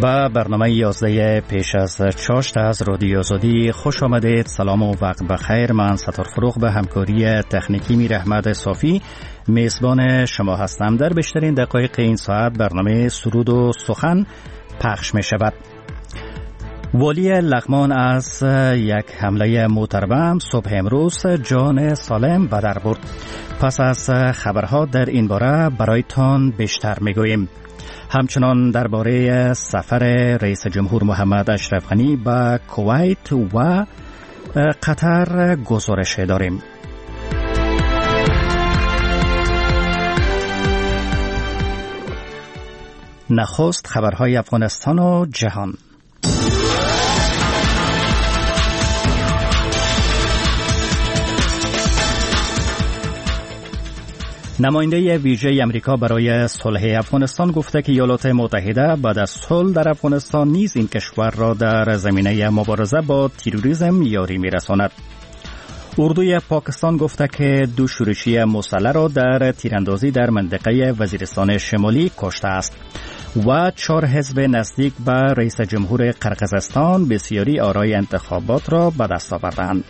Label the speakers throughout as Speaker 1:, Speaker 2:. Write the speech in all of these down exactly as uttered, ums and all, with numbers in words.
Speaker 1: با برنامه یازده پیش از چاشت از رادیو آزادی خوش آمدید. سلام و وقت بخیر. من ستار فروغ به همکاری تکنیکی میر احمد صافی میزبان شما هستم. در بیشترین دقایق این ساعت برنامه سرود و سخن پخش می شود. والی لغمان از یک حمله موتربم صبح امروز جان سالم به در برد. پس از خبرها در این باره برایتان بیشتر می گوییم. همچنان درباره سفر رئیس جمهور محمد اشرف غنی به کویت و قطر گزارش داریم. نخست خبرهای افغانستان و جهان. نماینده ویژه امریکا برای صلح افغانستان گفته که ایالات متحده بعد از صلح در افغانستان نیز این کشور را در زمینه مبارزه با تروریسم یاری می‌رساند. اردوی پاکستان گفته که دو شورشی مسلح را در تیراندازی در منطقه وزیرستان شمالی کشته است و چهار حزب نزدیک به رئیس جمهور قرقیزستان بسیاری آرای انتخابات را به دست آوردند.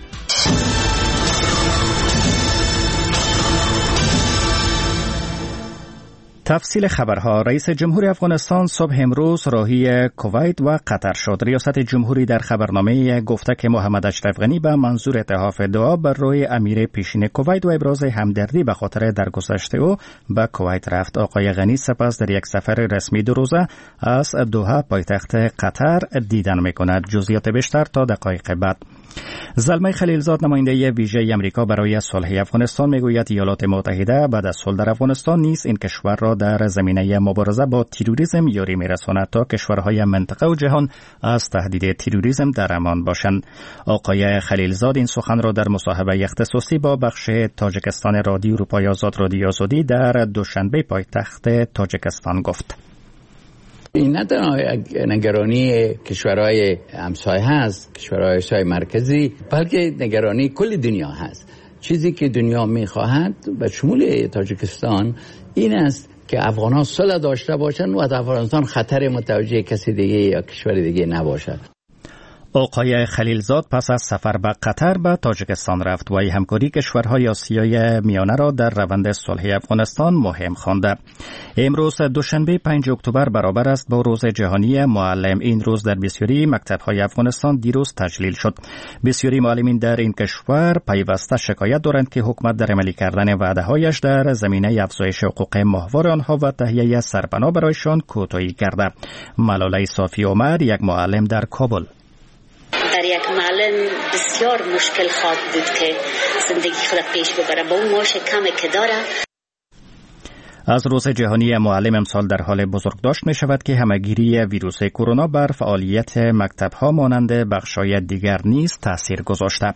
Speaker 1: تفصیل خبرها. رئیس جمهور افغانستان صبح امروز راهی کویت و قطر شد. ریاست جمهوری در خبرنامه گفته که محمد اشرف غنی به منظور اتحاف دعا بر روی امیر پیشین کویت و ابراز همدردی به خاطر درگذشت او به کویت رفت. آقای غنی سپس در یک سفر رسمی دو روزه از دوحه پایتخت قطر دیدن می‌کند. جزئیات بیشتر تا دقایق بعد. زلمه خلیلزاد نماینده ویژه امریکا برای صلح افغانستان میگوید ایالات متحده بعد از صلح در افغانستان نیز این کشور را در زمینه مبارزه با تروریسم یاری میرساند تا کشورهای منطقه و جهان از تهدید تروریسم در امان باشند. آقای خلیلزاد این سخن را در مصاحبه اختصاصی با بخش تاجیکستان رادیو اروپای آزاد رادیو آزادی در دوشنبه پایتخت تاجیکستان گفت.
Speaker 2: این نه تنها نگرانی کشورهای همسایه هست، کشورهای آسیای مرکزی، بلکه نگرانی کل دنیا هست. چیزی که دنیا میخواهد و شمول تاجیکستان این است که افغانان صلح داشته باشند و در افغانستان خطر متوجه کسی دیگه یا کشور دیگه نباشد.
Speaker 1: آقای خلیلزاد پس از سفر به قطر به تاجیکستان رفت و همکاری کشورهای آسیای میانه را در روند صلح افغانستان مهم خوانده. امروز دوشنبه پنجم اکتبر برابر است با روز جهانی معلم. این روز در بسیاری مکتب‌های افغانستان دیروز تجلیل شد. بسیاری معلمین در این کشور پیوسته شکایت دارند که حکومت در عملی کردن وعده‌هایش در زمینه افزایش حقوق ماهوار آنها و تهیه سرپناه برایشان کوتاهی کرده. ملاله صافی عمر، یک معلم در کابل:
Speaker 3: در یک معلم بسیار مشکل خواهد بود که زندگی خود پیش ببره با اون معاش کمی که داره.
Speaker 1: از روز جهانی معلم امسال در حال بزرگداشت می شود که همهگیری ویروس کرونا بر فعالیت مکتب‌ها مانند بخش‌های دیگر نیز تأثیر گذاشته.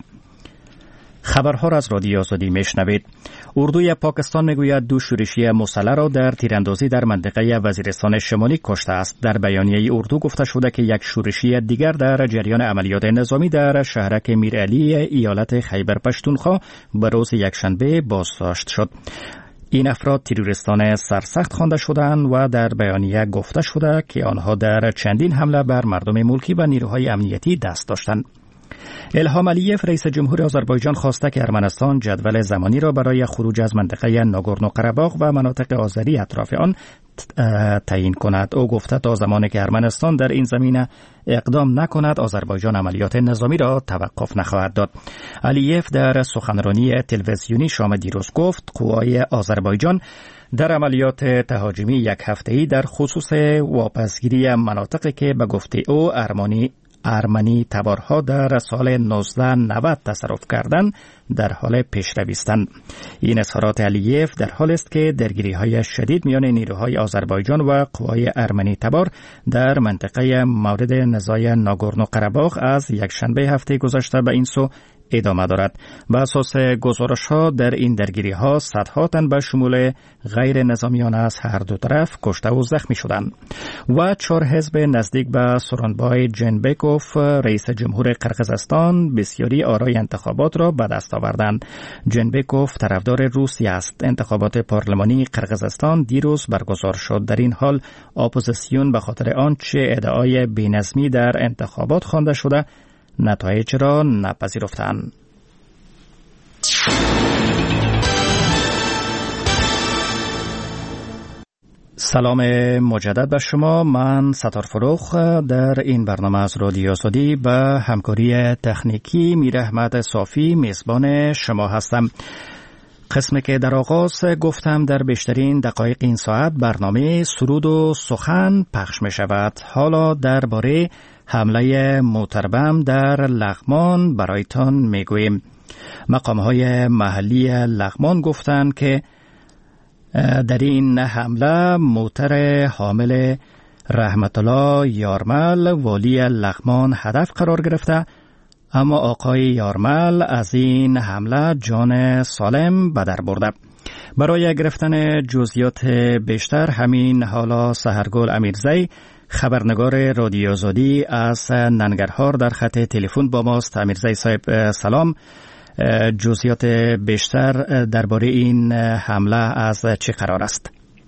Speaker 1: خبرها را از رادیو آزادی میشنوید. اردوی پاکستان میگوید دو شورشی مسلح را در تیراندازی در منطقه وزیرستان شمالی کشته است. در بیانیه اردو گفته شده که یک شورشی دیگر در جریان عملیات نظامی در شهرک میرعلی ایالت خیبر پشتونخوا به روز یکشنبه بازداشت شد. این افراد تروریستان سرسخت خوانده شدند و در بیانیه گفته شده که آنها در چندین حمله بر مردم ملکی و نیروهای امنیتی دست داشتند. الهام علیف رئیس جمهور آذربایجان خواسته که ارمنستان جدول زمانی را برای خروج از منطقه ناگورنو قره‌باغ و مناطق آذری اطراف آن تعیین کند. او گفته تا زمانی که ارمنستان در این زمینه اقدام نکند آذربایجان عملیات نظامی را توقف نخواهد داد. علیف در سخنرانی تلویزیونی شام دیروز گفت قوای آذربایجان در عملیات تهاجمی یک هفته‌ای در خصوص واپسگیری مناطقی که به گفته او ارمنی ارمنی تبارها در سال نوزده نود تصرف کردن در حال پیشروی استند. این اظهارات علیف در حال است که درگیری‌های شدید میان نیروهای آذربایجان و قوای ارمنی تبار در منطقه مورد نزاع ناگورنو قره‌باغ از یکشنبه هفته گذشته به این سو ادامه دارد. به اساس گزارش ها در این درگیری ها صدها تن به شمول غیر نظامیان از هر دو طرف کشته و زخمی شدند. و چهار حزب نزدیک به سورونبای جنبکوف رئیس جمهور قرقیزستان بسیاری آرای انتخابات را به دست آوردند. جنبکوف طرفدار روسیه است. انتخابات پارلمانی قرقیزستان دیروز برگزار شد. در این حال اپوزیسیون به خاطر آنچه ادعای بی‌نظمی در انتخابات خوانده شده نتایج را نپذیرفتند. سلام مجدد به شما. من ستار فروخ در این برنامه از رادیو آزادی به همکاری تکنیکی میر احمد صافی میزبان شما هستم. قسمی که در آغاز گفتم در بیشترین دقایق این ساعت برنامه سرود و سخن پخش می شود. حالا درباره حمله موتربم در لغمان برایتان می گوییم. مقام‌های محلی لغمان گفتند که در این حمله موتر حامل رحمت الله یارمل والی لغمان هدف قرار گرفته، اما آقای یارمل از این حمله جان سالم به در برده. برای گرفتن جزئیات بیشتر همین حالا سحرگل امیرزی خبرنگار رادیو آزادی از ننگرهار در خط تلفن با ماست. امیرزی صاحب سلام. جزئیات بیشتر درباره این حمله از چه قرار است؟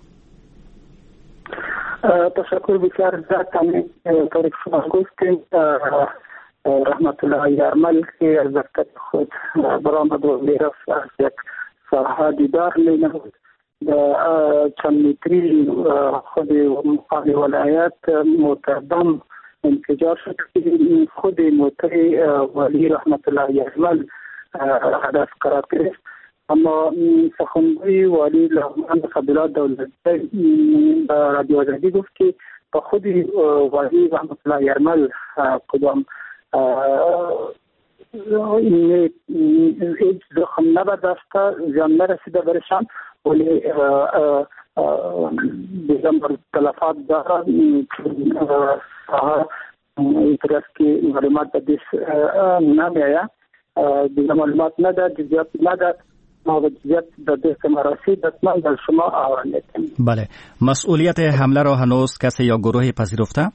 Speaker 4: تشکر بسیار زیاد. طوری که شما گفتید رحمت الله یارمل که از دفتر خود برآمد و میرفت از یک ساحه دیدار مینمود. چند متری خود مقام ولایت موتربم انفجار شد که خود موتر والی رحمت الله یارمل هدف قرار گرفت. اما سخنگوی والی لغمان قبیله دولت به رادیو آزادی گفت که با خود والی رحمت الله یارمل کدام هیچ زخم نبرداشته، زیان نرسیده برشان، ولی دیگه تلفات دارد. اینطور است که معلومات به دست نمیاید، دیگه معلومات نداد، جزئیات نداد. ما به جزئیات به دست ما رسید، حتما در شما آورده می‌کنیم.
Speaker 1: بله. مسئولیت حمله را هنوز کسی یا گروهی پذیرفته؟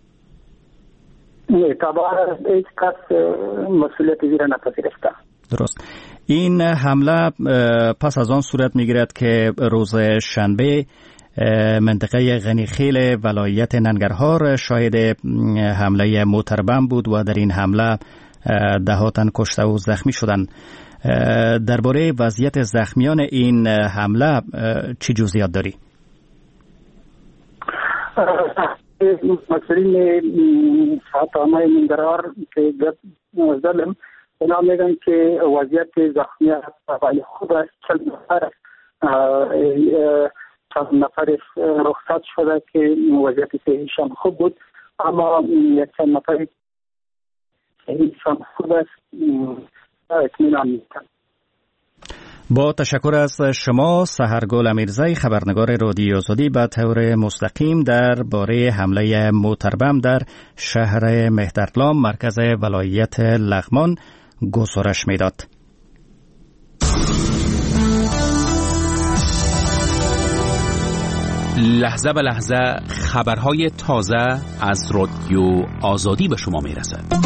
Speaker 4: نه، طبعا هیچ کس مسئولیت زیر نپذیرفته.
Speaker 1: درست. این حمله پس از آن صورت میگیرد که روز شنبه منطقه غنیخیل ولایت ننگرهار شاهد حمله موتربم بود و در این حمله ده ها تن کشته و زخمی شدند. درباره وضعیت زخمیان این حمله چی جزئیات داری؟
Speaker 4: مسئولین ساعتنامه ننگرهار که ظلم اونا میگن که وضعیت زخمیان ولی خوب است. چند نفر چند نفر رخصت شده که وضعیت صحیحشان خوب بود، اما یک چند نفر صحیحشان خوب است. اطمینان می‌کنم.
Speaker 1: با تشکر از شما سحرگل امیرزی خبرنگار رادیو آزادی به طور مستقیم درباره حمله موتربم در شهر مهترلام مرکز ولایت لغمان گزارش میداد.
Speaker 5: لحظه به لحظه خبرهای تازه از رادیو آزادی به شما میرسد.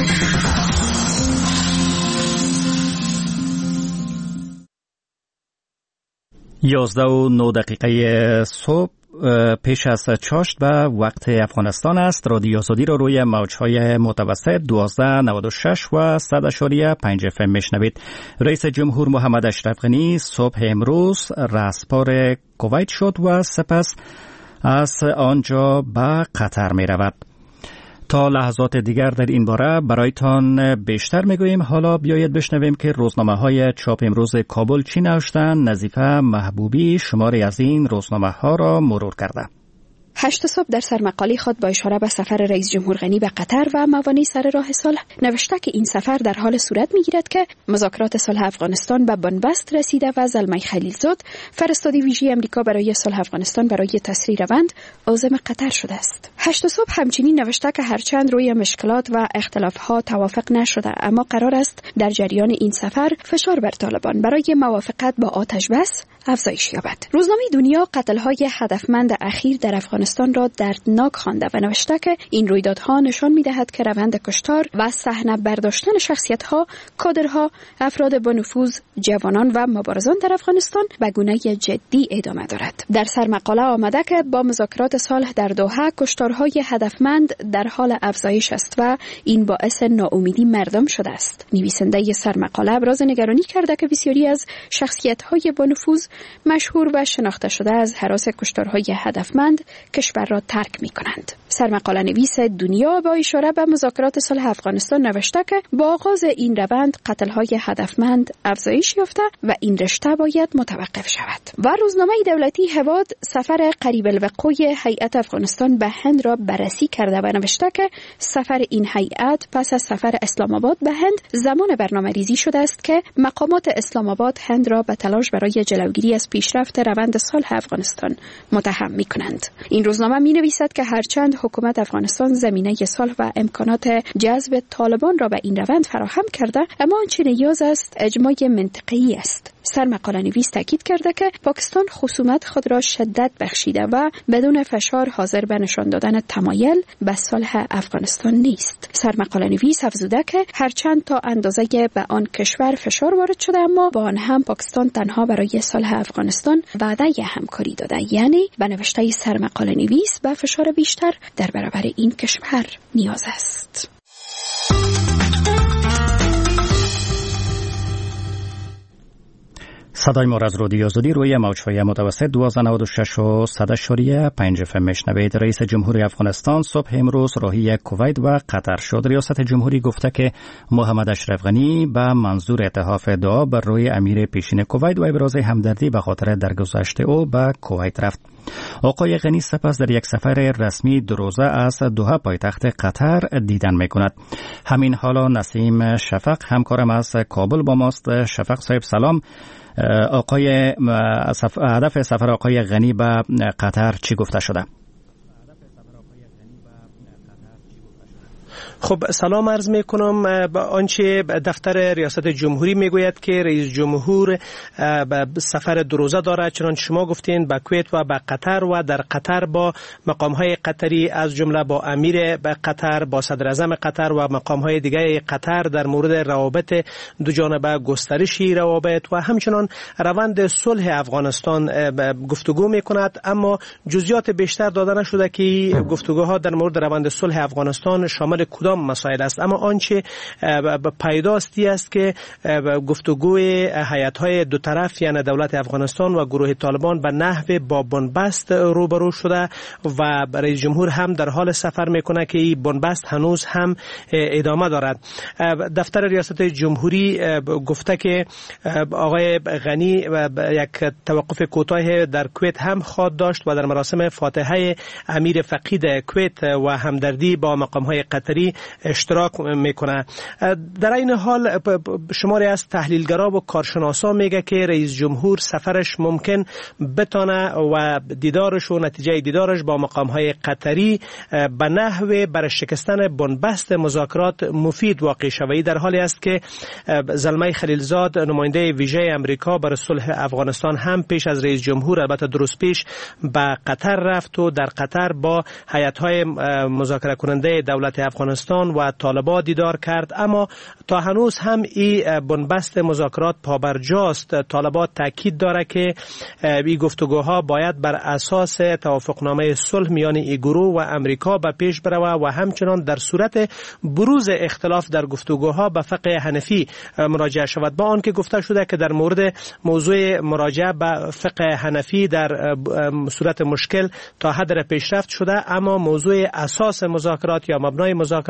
Speaker 1: یازده و نه دقیقه صبح پیش از چاشت به وقت افغانستان است. رادیو آزادی را روی موجهای متوسط دوازده نود و شش و صد اشاریه پنج اف ام میشنوید. رئیس جمهور محمد اشرف غنی صبح امروز رسپار کویت شد و سپس از آنجا به قطر می رود. تا لحظات دیگر در این باره برایتان بیشتر میگوییم. حالا بیایید بشنویم که روزنامه های چاپ امروز کابل چی نوشتند. نظیفه محبوبی شماری از این روزنامه ها را مرور کرده.
Speaker 6: هشت صبح در سرمقاله خود با اشاره به سفر رئیس جمهور غنی به قطر و موانع سر راه صلح نوشته که این سفر در حال صورت میگیرد که مذاکرات صلح افغانستان به بنبست رسیده و زلمه خلیلزاد فرستاده ویژه امریکا برای صلح افغانستان برای تسریع روند عازم قطر شده است. هشت صبح همچنین نوشته که هرچند روی مشکلات و اختلافات توافق نشده، اما قرار است در جریان این سفر فشار بر طالبان برای موافقت با آتش بس افزایش یابد. روزنامه دنیا قتل‌های هدفمند اخیر در افغانستان را دردناک خوانده و نوشته که این رویدادها نشان می‌دهد که روند کشتار و صحنه برداشتن شخصیت‌ها، کادرها، افراد با نفوذ، جوانان و مبارزان در افغانستان به گونه جدی ادامه دارد. در سرمقاله آمده که با مذاکرات صلح در دوحه کشتارهای هدفمند در حال افزایش است و این باعث ناامیدی مردم شده است. نویسنده سرمقاله ابراز نگرانی کرده که بسیاری از شخصیت‌های با نفوذ مشهور و شناخته شده از هراس کشتارهای هدفمند کشور را ترک می‌کنند. سرمقاله نویس دنیا با اشاره به مذاکرات صلح افغانستان نوشته که با آغاز این روند قتل‌های هدفمند افزایش یافته و این رشته باید متوقف شود. و روزنامه دولتی هواد سفر قریب الوقوع هیئت افغانستان به هند را بررسی کرده و نوشته که سفر این هیئت پس از سفر اسلام آباد به هند زمان برنامه‌ریزی شده است که مقامات اسلام آباد هند را به تلاش برای جلوگیری از پیشرفت روند صلح افغانستان متهم می‌کنند. این روزنامه می‌نویسد که هرچند حکومت افغانستان زمینه صلح و امکانات جذب طالبان را به این روند فراهم کرده، اما آنچه نیاز است اجماع منطقی است. سرمقاله نویس تاکید کرده که پاکستان خصومت خود را شدت بخشیده و بدون فشار حاضر به نشان دادن تمایل به صلح افغانستان نیست. سرمقاله نویس افزوده که هرچند تا اندازه به آن کشور فشار وارد شده، اما با آن هم پاکستان تنها برای صلح افغانستان وعده همکاری داده، یعنی به نوشته سرمقاله نویس به فشار بیشتر در برابر این کشور نیاز است.
Speaker 1: صدای ما از رادیو آزادی روی موج‌های متوسط دوازده نود و شش و صد اشاریه پنج اف ام میشنوید. رئیس جمهوری افغانستان صبح امروز راهی کویت و قطر شد. ریاست جمهوری گفته که محمد اشرف غنی به منظور اتحاف دعا بر روی امیر پیشین کویت و ابراز همدردی به خاطر درگذشت او به کویت رفت. آقای غنی سپس در یک سفر رسمی دو روزه از دوحه پایتخت قطر دیدن میکند. همین حالا نسیم شفق همکارم از کابل با ماست. شفق صاحب سلام. آقای هدف سفر آقای غنی به قطر چی گفته شده؟
Speaker 7: خب سلام عرض می کنم. با آنچه دفتر ریاست جمهوری می گوید که رئیس جمهور سفر دو روزه دارد، چنانچه شما گفتین به کویت و به قطر و در قطر با مقام های قطری از جمله با امیر قطر، با صدر اعظم قطر و مقام های دیگه قطر در مورد روابط دو جانبه، گسترشی روابط و همچنان روند صلح افغانستان گفتگو می کند. اما جزئیات بیشتر داده نشده که گفتگوها در مورد روند صلح افغانستان شامل کدام مسائل است. اما آنچه پیداستی است که گفتگوی هیئت‌های دو طرف یعنی دولت افغانستان و گروه طالبان به نحو با بنبست روبرو شده و رئیس جمهور هم در حال سفر میکنه که این بنبست هنوز هم ادامه دارد. دفتر ریاست جمهوری گفته که آقای غنی یک توقف کوتاه در کویت هم خواهد داشت و در مراسم فاتحه امیر فقید کویت و همدردی با مقام‌های قطری اشتراک میکنه. در این حال شماری از تحلیلگرا و کارشناسا میگه که رئیس جمهور سفرش ممکن بتانه و دیدارش و نتیجه دیدارش با مقام‌های قطری به نحو بر شکستن بنبست مذاکرات مفید واقع شوی، در حالی است که زلمه خلیلزاد نماینده ویژه امریکا برای صلح افغانستان هم پیش از رئیس جمهور البته درست پیش به قطر رفت و در قطر با هیئت‌های مذاکره کننده دولت افغانستان و طالبان دیدار کرد. اما تا هنوز هم این بنبست مذاکرات پابرجاست. طالبان تاکید داره که این گفتگوها باید بر اساس توافقنامه صلح میان این گروه و امریکا به پیش بروه و همچنان در صورت بروز اختلاف در گفتگوها به فقه حنفی مراجعه شود. با آنکه گفته شده که در مورد موضوع مراجعه به فقه حنفی در صورت مشکل تا حد پیشرفت شده، اما موضوع اساس مذاکرات یا مبنای مذاکرات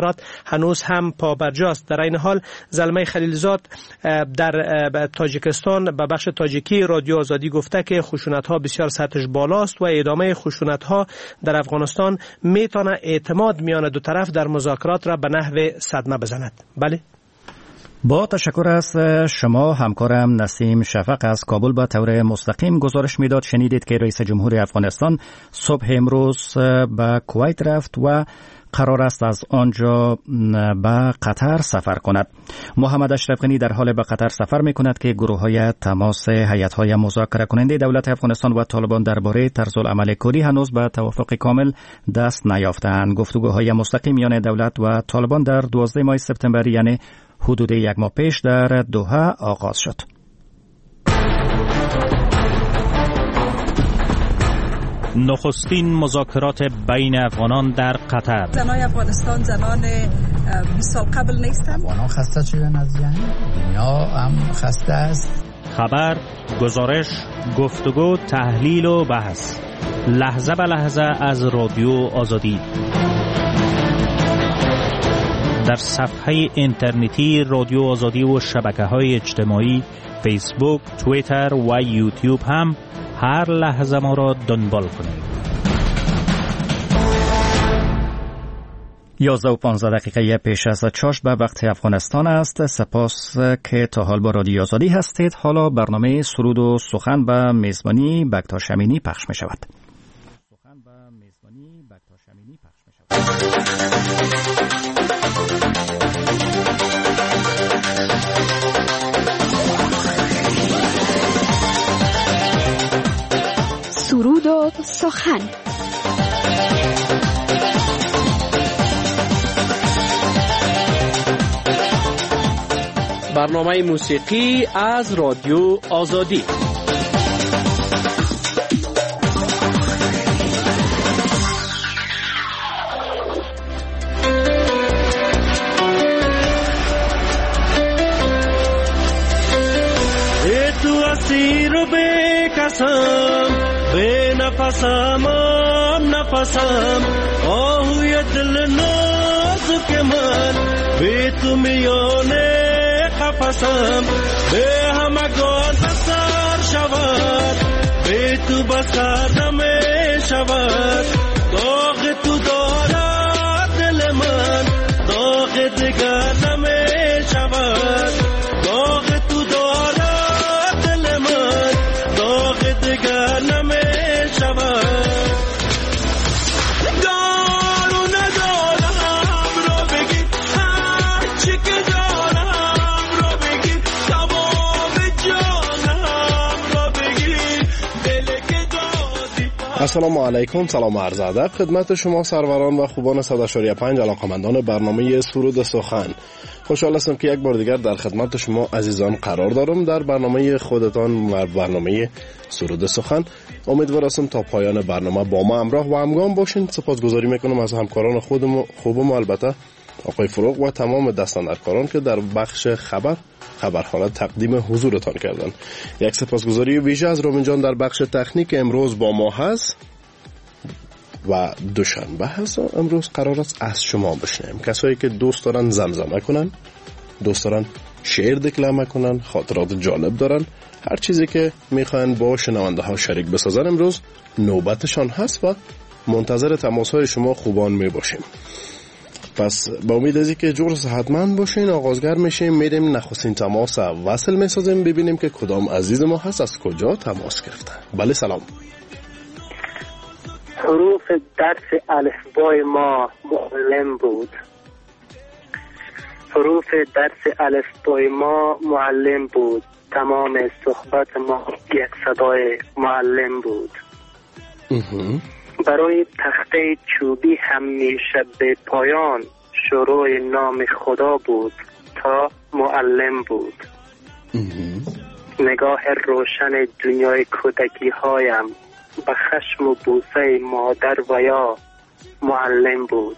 Speaker 7: مذاکرات هنوز هم پابرجاست. در این حال زلمه خلیلزاد در تاجیکستان به بخش تاجیکی رادیو آزادی گفته که خشونت‌ها بسیار سطحش بالاست و ادامه خشونت‌ها در افغانستان میتونه اعتماد میان دو طرف در مذاکرات را به نحو صدمه بزند. بله،
Speaker 1: با تشکر از شما. همکارم نسیم شفق از کابل با طور مستقیم گزارش میداد. شنیدید که رئیس جمهور افغانستان صبح امروز به کویت رفت و قرار است از آنجا به قطر سفر کند. محمد اشرف غنی در حال به قطر سفر می کند که گروه های تماس هیئت های مذاکره کننده دولت افغانستان و طالبان درباره طرز العمل کلی هنوز به توافق کامل دست نیافتند. گفتگوهای مستقیم میان دولت و طالبان در دوازده ماه سپتامبر یعنی حدود یک ماه پیش در دوحه آغاز شد.
Speaker 5: نخستین مذاکرات بین افغانان در قطر.
Speaker 8: زنای افغانستان زنان بیست سال قبل نیستند.
Speaker 2: افغانان خسته شدن از جنگ، دنیا هم خسته است.
Speaker 5: خبر، گزارش، گفتگو، تحلیل و بحث، لحظه به لحظه از رادیو آزادی. در صفحه اینترنتی رادیو آزادی و شبکه‌های اجتماعی فیسبوک، توییتر و یوتیوب هم هر لحظه ما را دنبال کنید.
Speaker 1: یازده و پانزده دقیقه پیش از چاشت به وقت افغانستان است. سپاس که تا حال با رادیو آزادی هستید. حالا برنامه سرود و سخن به میزبانی بکتاش امینی پخش می شود. سخن به میزبانی بکتاش امینی پخش می شود.
Speaker 6: سرود و سخن.
Speaker 9: برنامه موسیقی از رادیو آزادی.
Speaker 10: ای تو اسیر به قسم، به نفسم آم نفسم، آهوی دل نازک من، به تو میانه قفسم، به همگان بسر شود، به تو بسر نمی شود، داغ تو دارد دل من، داغ دیگر نمی شود، داغ تو دارد دل من، داغ دیگر نمی شود. دارو ندارم رو بگی، هر چی که دارم رو بگی، تمام جانم رو بگی، دل که دادی.
Speaker 11: السلام علیکم، سلام عرض ادب خدمت شما سروران و خوبان صد و اشاریه پنج علاقمندان برنامه سرود سخن. خوشحال هستم که یک بار دیگر در خدمت شما عزیزان قرار دارم در برنامه خودتان و برنامه سرود سخن. امیدوار هستم تا پایان برنامه با ما همراه و همگام باشین. سپاسگزاری میکنم از همکاران خودم خوبم، البته آقای فروغ و تمام دستاندرکاران که در بخش خبر خبرها تقدیم حضورتان کردن. یک سپاسگزاری ویژه از رومین جان در بخش تکنیک امروز با ما هست و دوشنبه هست. امروز قرار است از شما بشنویم، کسایی که دوست دارن زمزمه کنن، دوست دارن شعر دکلمه کنن، خاطرات جالب دارن، هر چیزی که میخواین با شنونده ها شریک بسازن امروز نوبتشان هست و منتظر تماس های شما خوبان میباشیم. پس با امید از اینکه جور صحتمند باشین آغازگر میشیم، میریم نخستین تماس وصل میسازیم، ببینیم که کدام عزیز ما هست، از کجا تماس گرفته. بله سلام.
Speaker 12: حروف درس الفبای ما معلم بود، حروف درس الفبای ما معلم بود، تمام صحبت ما یک صدای معلم بود. برای تخته چوبی همیشه به پایان شروع نام خدا بود تا معلم بود. نگاه روشن دنیای کودکی هایم به خشم و بوسه مادر و یا معلم بود.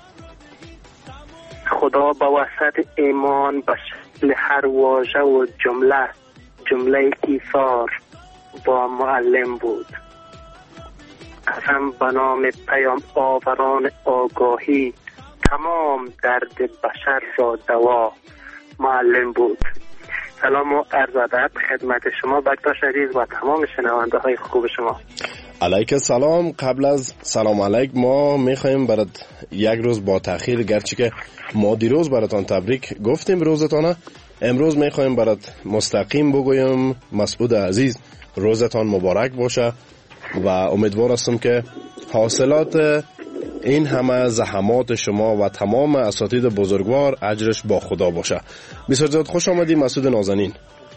Speaker 12: خدا به وسط ایمان به شکل هر واژه و جمله جمله ایثار با معلم بود. قسم به نام پیام آوران آگاهی تمام درد بشر را دوا معلم بود. سلام و عرض ادب خدمت شما بکتاش عزیز و تمام شنونده های خوب شما.
Speaker 11: علیک سلام. قبل از سلام علیک ما میخوایم برات یک روز با تأخیر، گرچه که ما دیروز براتان تبریک گفتیم روزتانه، امروز میخوایم برات مستقیم بگویم مسعود عزیز روزتان مبارک باشه و امیدوار هستم که حاصلات این همه زحمات شما و تمام اساتید بزرگوار اجرش با خدا باشه. بسیار زیاد خوش آمدی مسعود نازنین.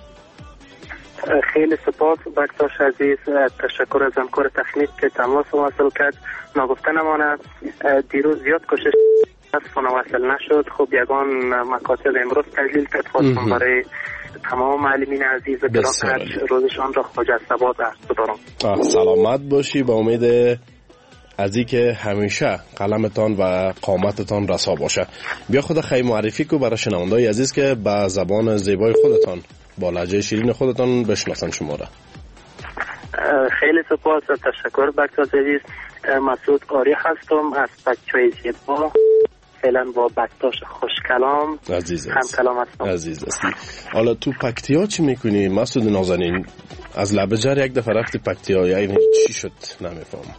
Speaker 12: خیلی سپاس بکتاش عزیز، تشکر از همکار تکنیک که تماس واصل کرد. نگفته نمانه دیروز زیاد کوشش از وصل نشد. خب یگان مکاتب امروز تجلیل کرد، خواستم برای تمام معلمین عزیز گرامی روزشان را خواجه ثبات عرض بدارم.
Speaker 11: سلامت باشی، با امید از این که همیشه قلمتان و قامتتان رسا باشه. بیا خود خیلی معرفی کو برای شنونده‌های عزیز که با زبان زیبای خودتان با لهجه شیرین خودتان بشناسن شما را.
Speaker 12: خیلی سپاس و تشکر بکتاش عزیز. مسعود آری هستم از بچه‌های زیبا، فعلا با بکتاش خوشکلام
Speaker 11: عزیز
Speaker 12: هم کلام هستم.
Speaker 11: عزیز هستی. حالا تو پکتیا چی میکنی مسعود نازنین؟ از لبجر یک دفعه رفتی پکتیا، یعنی چی شد نمیفهم.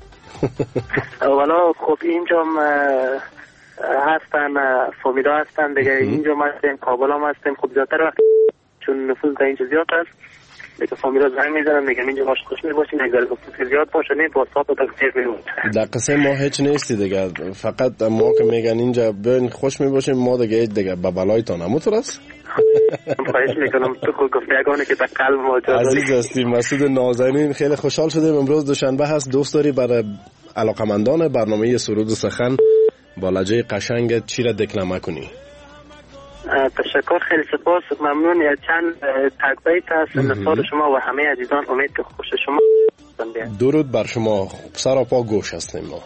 Speaker 12: والا خب اینجا هستن فامیلا هستن دیگه، اینجا ما هستیم، کابل هم هستیم. خب زیادتر وقت چون نفوذ در اینجا زیاد هست دیگه فامیلا زنگ میزنن میگم اینجا باش خوش میباشین، اگر نفوذ زیاد باشه نه با صاحب تکثیر میمون. در
Speaker 11: قصه ما هیچ نیستی دیگه، فقط ما که میگن اینجا بیاین خوش میباشیم ما دیگه هیچ دیگه به بلایتان همونطور است.
Speaker 12: خواهش میکنم تو خود گفته یگانه که در قلب ما جا داری.
Speaker 11: عزیز هستی مسعود نازنین، خیلی خوشحال شدیم امروز دوشنبه هست. دوست داری برای علاقمندان برنامه سرود و سخن با لهجه قشنگت چی را دکلمه کنی؟
Speaker 12: تشکر، خیلی سپاس، ممنون. چند تک بیت هست نثار شما و همه عزیزان، امید که خوش شما.
Speaker 11: درود بر شما، سر و پا گوش هستیم ما.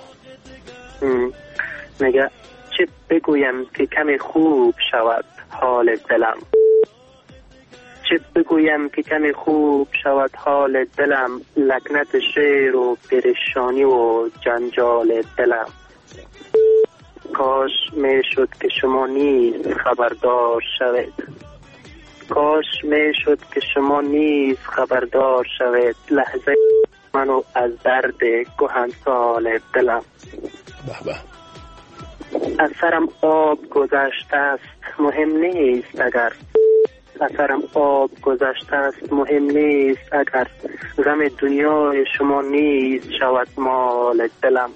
Speaker 12: میگه چه بگویم که کمی خوب شود حال دلم، چه بگویم که کمی خوب شود حال دلم، لکنت شعر و پریشانی و جنجال دلم. کاش می شد که شما نیز خبردار شوید، کاش می شد که شما نیز خبردار شوید، لحظه منو از درد کهنسال دلم.
Speaker 11: به به.
Speaker 12: از سرم آب گذشته است مهم نیست اگر، از سرم آب گذشته است مهم نیست اگر، غم دنیای شما نیز شود مال دلم.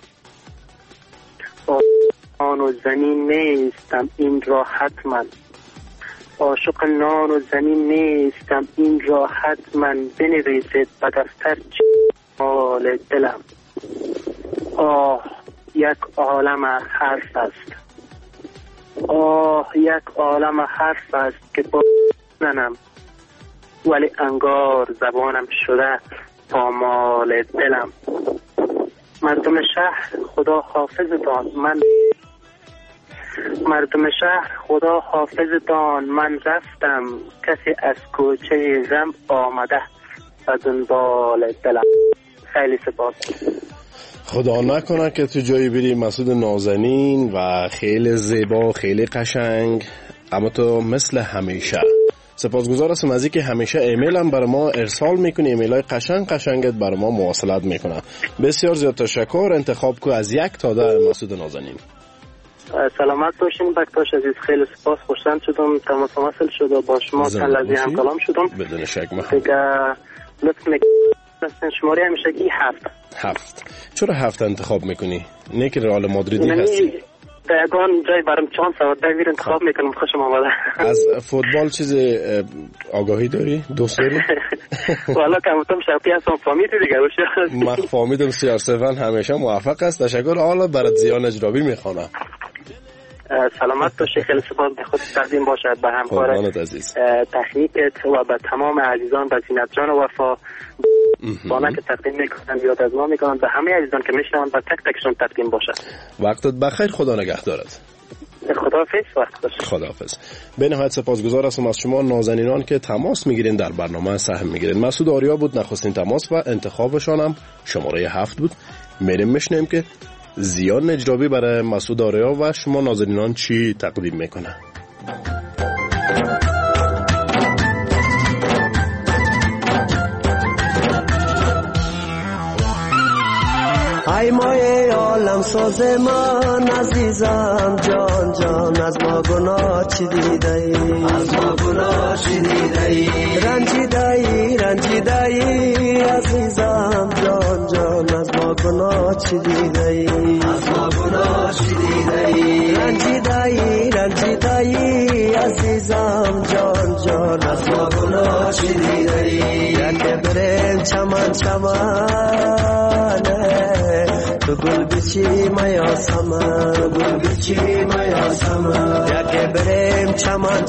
Speaker 12: نان و زمین نیستم این را حتما، عاشق نان و زمین نیستم این را حتما، بنویسید به دفتر مال دلم. آه یک عالم حرف است، آه یک عالم حرف است که با زنم، ولی انگار زبانم شده پامال دلم. مردم شهر خدا حافظتان، من مردم شهر خدا حافظتان، من رفتم کسی از کوچه غم آمده و دنبال دلم. خیلی سپاس.
Speaker 11: خدا نکنه که تو جایی بری مسعود نازنین و خیلی زیبا خیلی قشنگ، اما تو مثل همیشه. سپاسگزار هستم از اینکه همیشه ایمیل هم بر ما ارسال میکنی، ایمیل های قشنگ قشنگت بر ما مواصلت میکنه. بسیار زیاد تشکر. انتخاب کو از یک تا ده مسعود نازنین.
Speaker 12: سلامت باشین بکتاش عزیز، خیلی سپاس، خوشحال شدم تماس واصل شد و با شما تلازی هم کلام شدم.
Speaker 11: بدون شک محمد
Speaker 12: دیگه لطف میکنم شماره همیشه ای هفت
Speaker 11: هفت. چرا هفت انتخاب میکنی؟ نه که رئال مادریدی هستی؟
Speaker 12: دقیقاً جای برام چانس آورد دایر انتخاب میکنم. خوشم آمده.
Speaker 11: از فوتبال چیز آگاهی داری؟ دوست داری؟
Speaker 12: والا کمتم شرطی هستم فامیدی دیگه باشه.
Speaker 11: من فامیدم سی آر سفن همیشه موفق است. تشکر. حالا برات زیان اجرابی میخوانم.
Speaker 12: سلامت باشی، خیلی سپاس. به خود تقدیم باشد به همکار تکنیکت و به تمام عزیزان، به زینت جان و وفا بانا که تقدیم میکنن، یاد از ما میکنن، به همه عزیزان که میشنون و تک تکشون تقدیم باشد.
Speaker 11: وقتت بخیر، خدا نگهدارت.
Speaker 12: خداحافظ. وقت باشه.
Speaker 11: خداحافظ. به نهایت سپاسگزار هستم از شما نازنینان که تماس میگیرین در برنامه سهم میگیرین. مسعود آریا بود نخستین تماس و انتخابشان هم شماره هفت بود. میریم میشنیم که زیان نجرابی برای مسعود آریا و شما ناظرینان چی تقدیم میکنه؟
Speaker 13: ای مایه عالم ساز من عزیزم جان جان از ما گناه چی دیده ای از ما گناه چی دیده ای رنجیده ای رنجیده ای عزیزم جان جان از ما گناه چی دیده ای از ما گناه چی دیده ای رنجیده ای رنجیده ای عزیزم جان جان از ما گناه چی دیده ای یک بریم چمن چمن تو گل بچی میا سمن گل بچی میا سمن یکی بریم چمن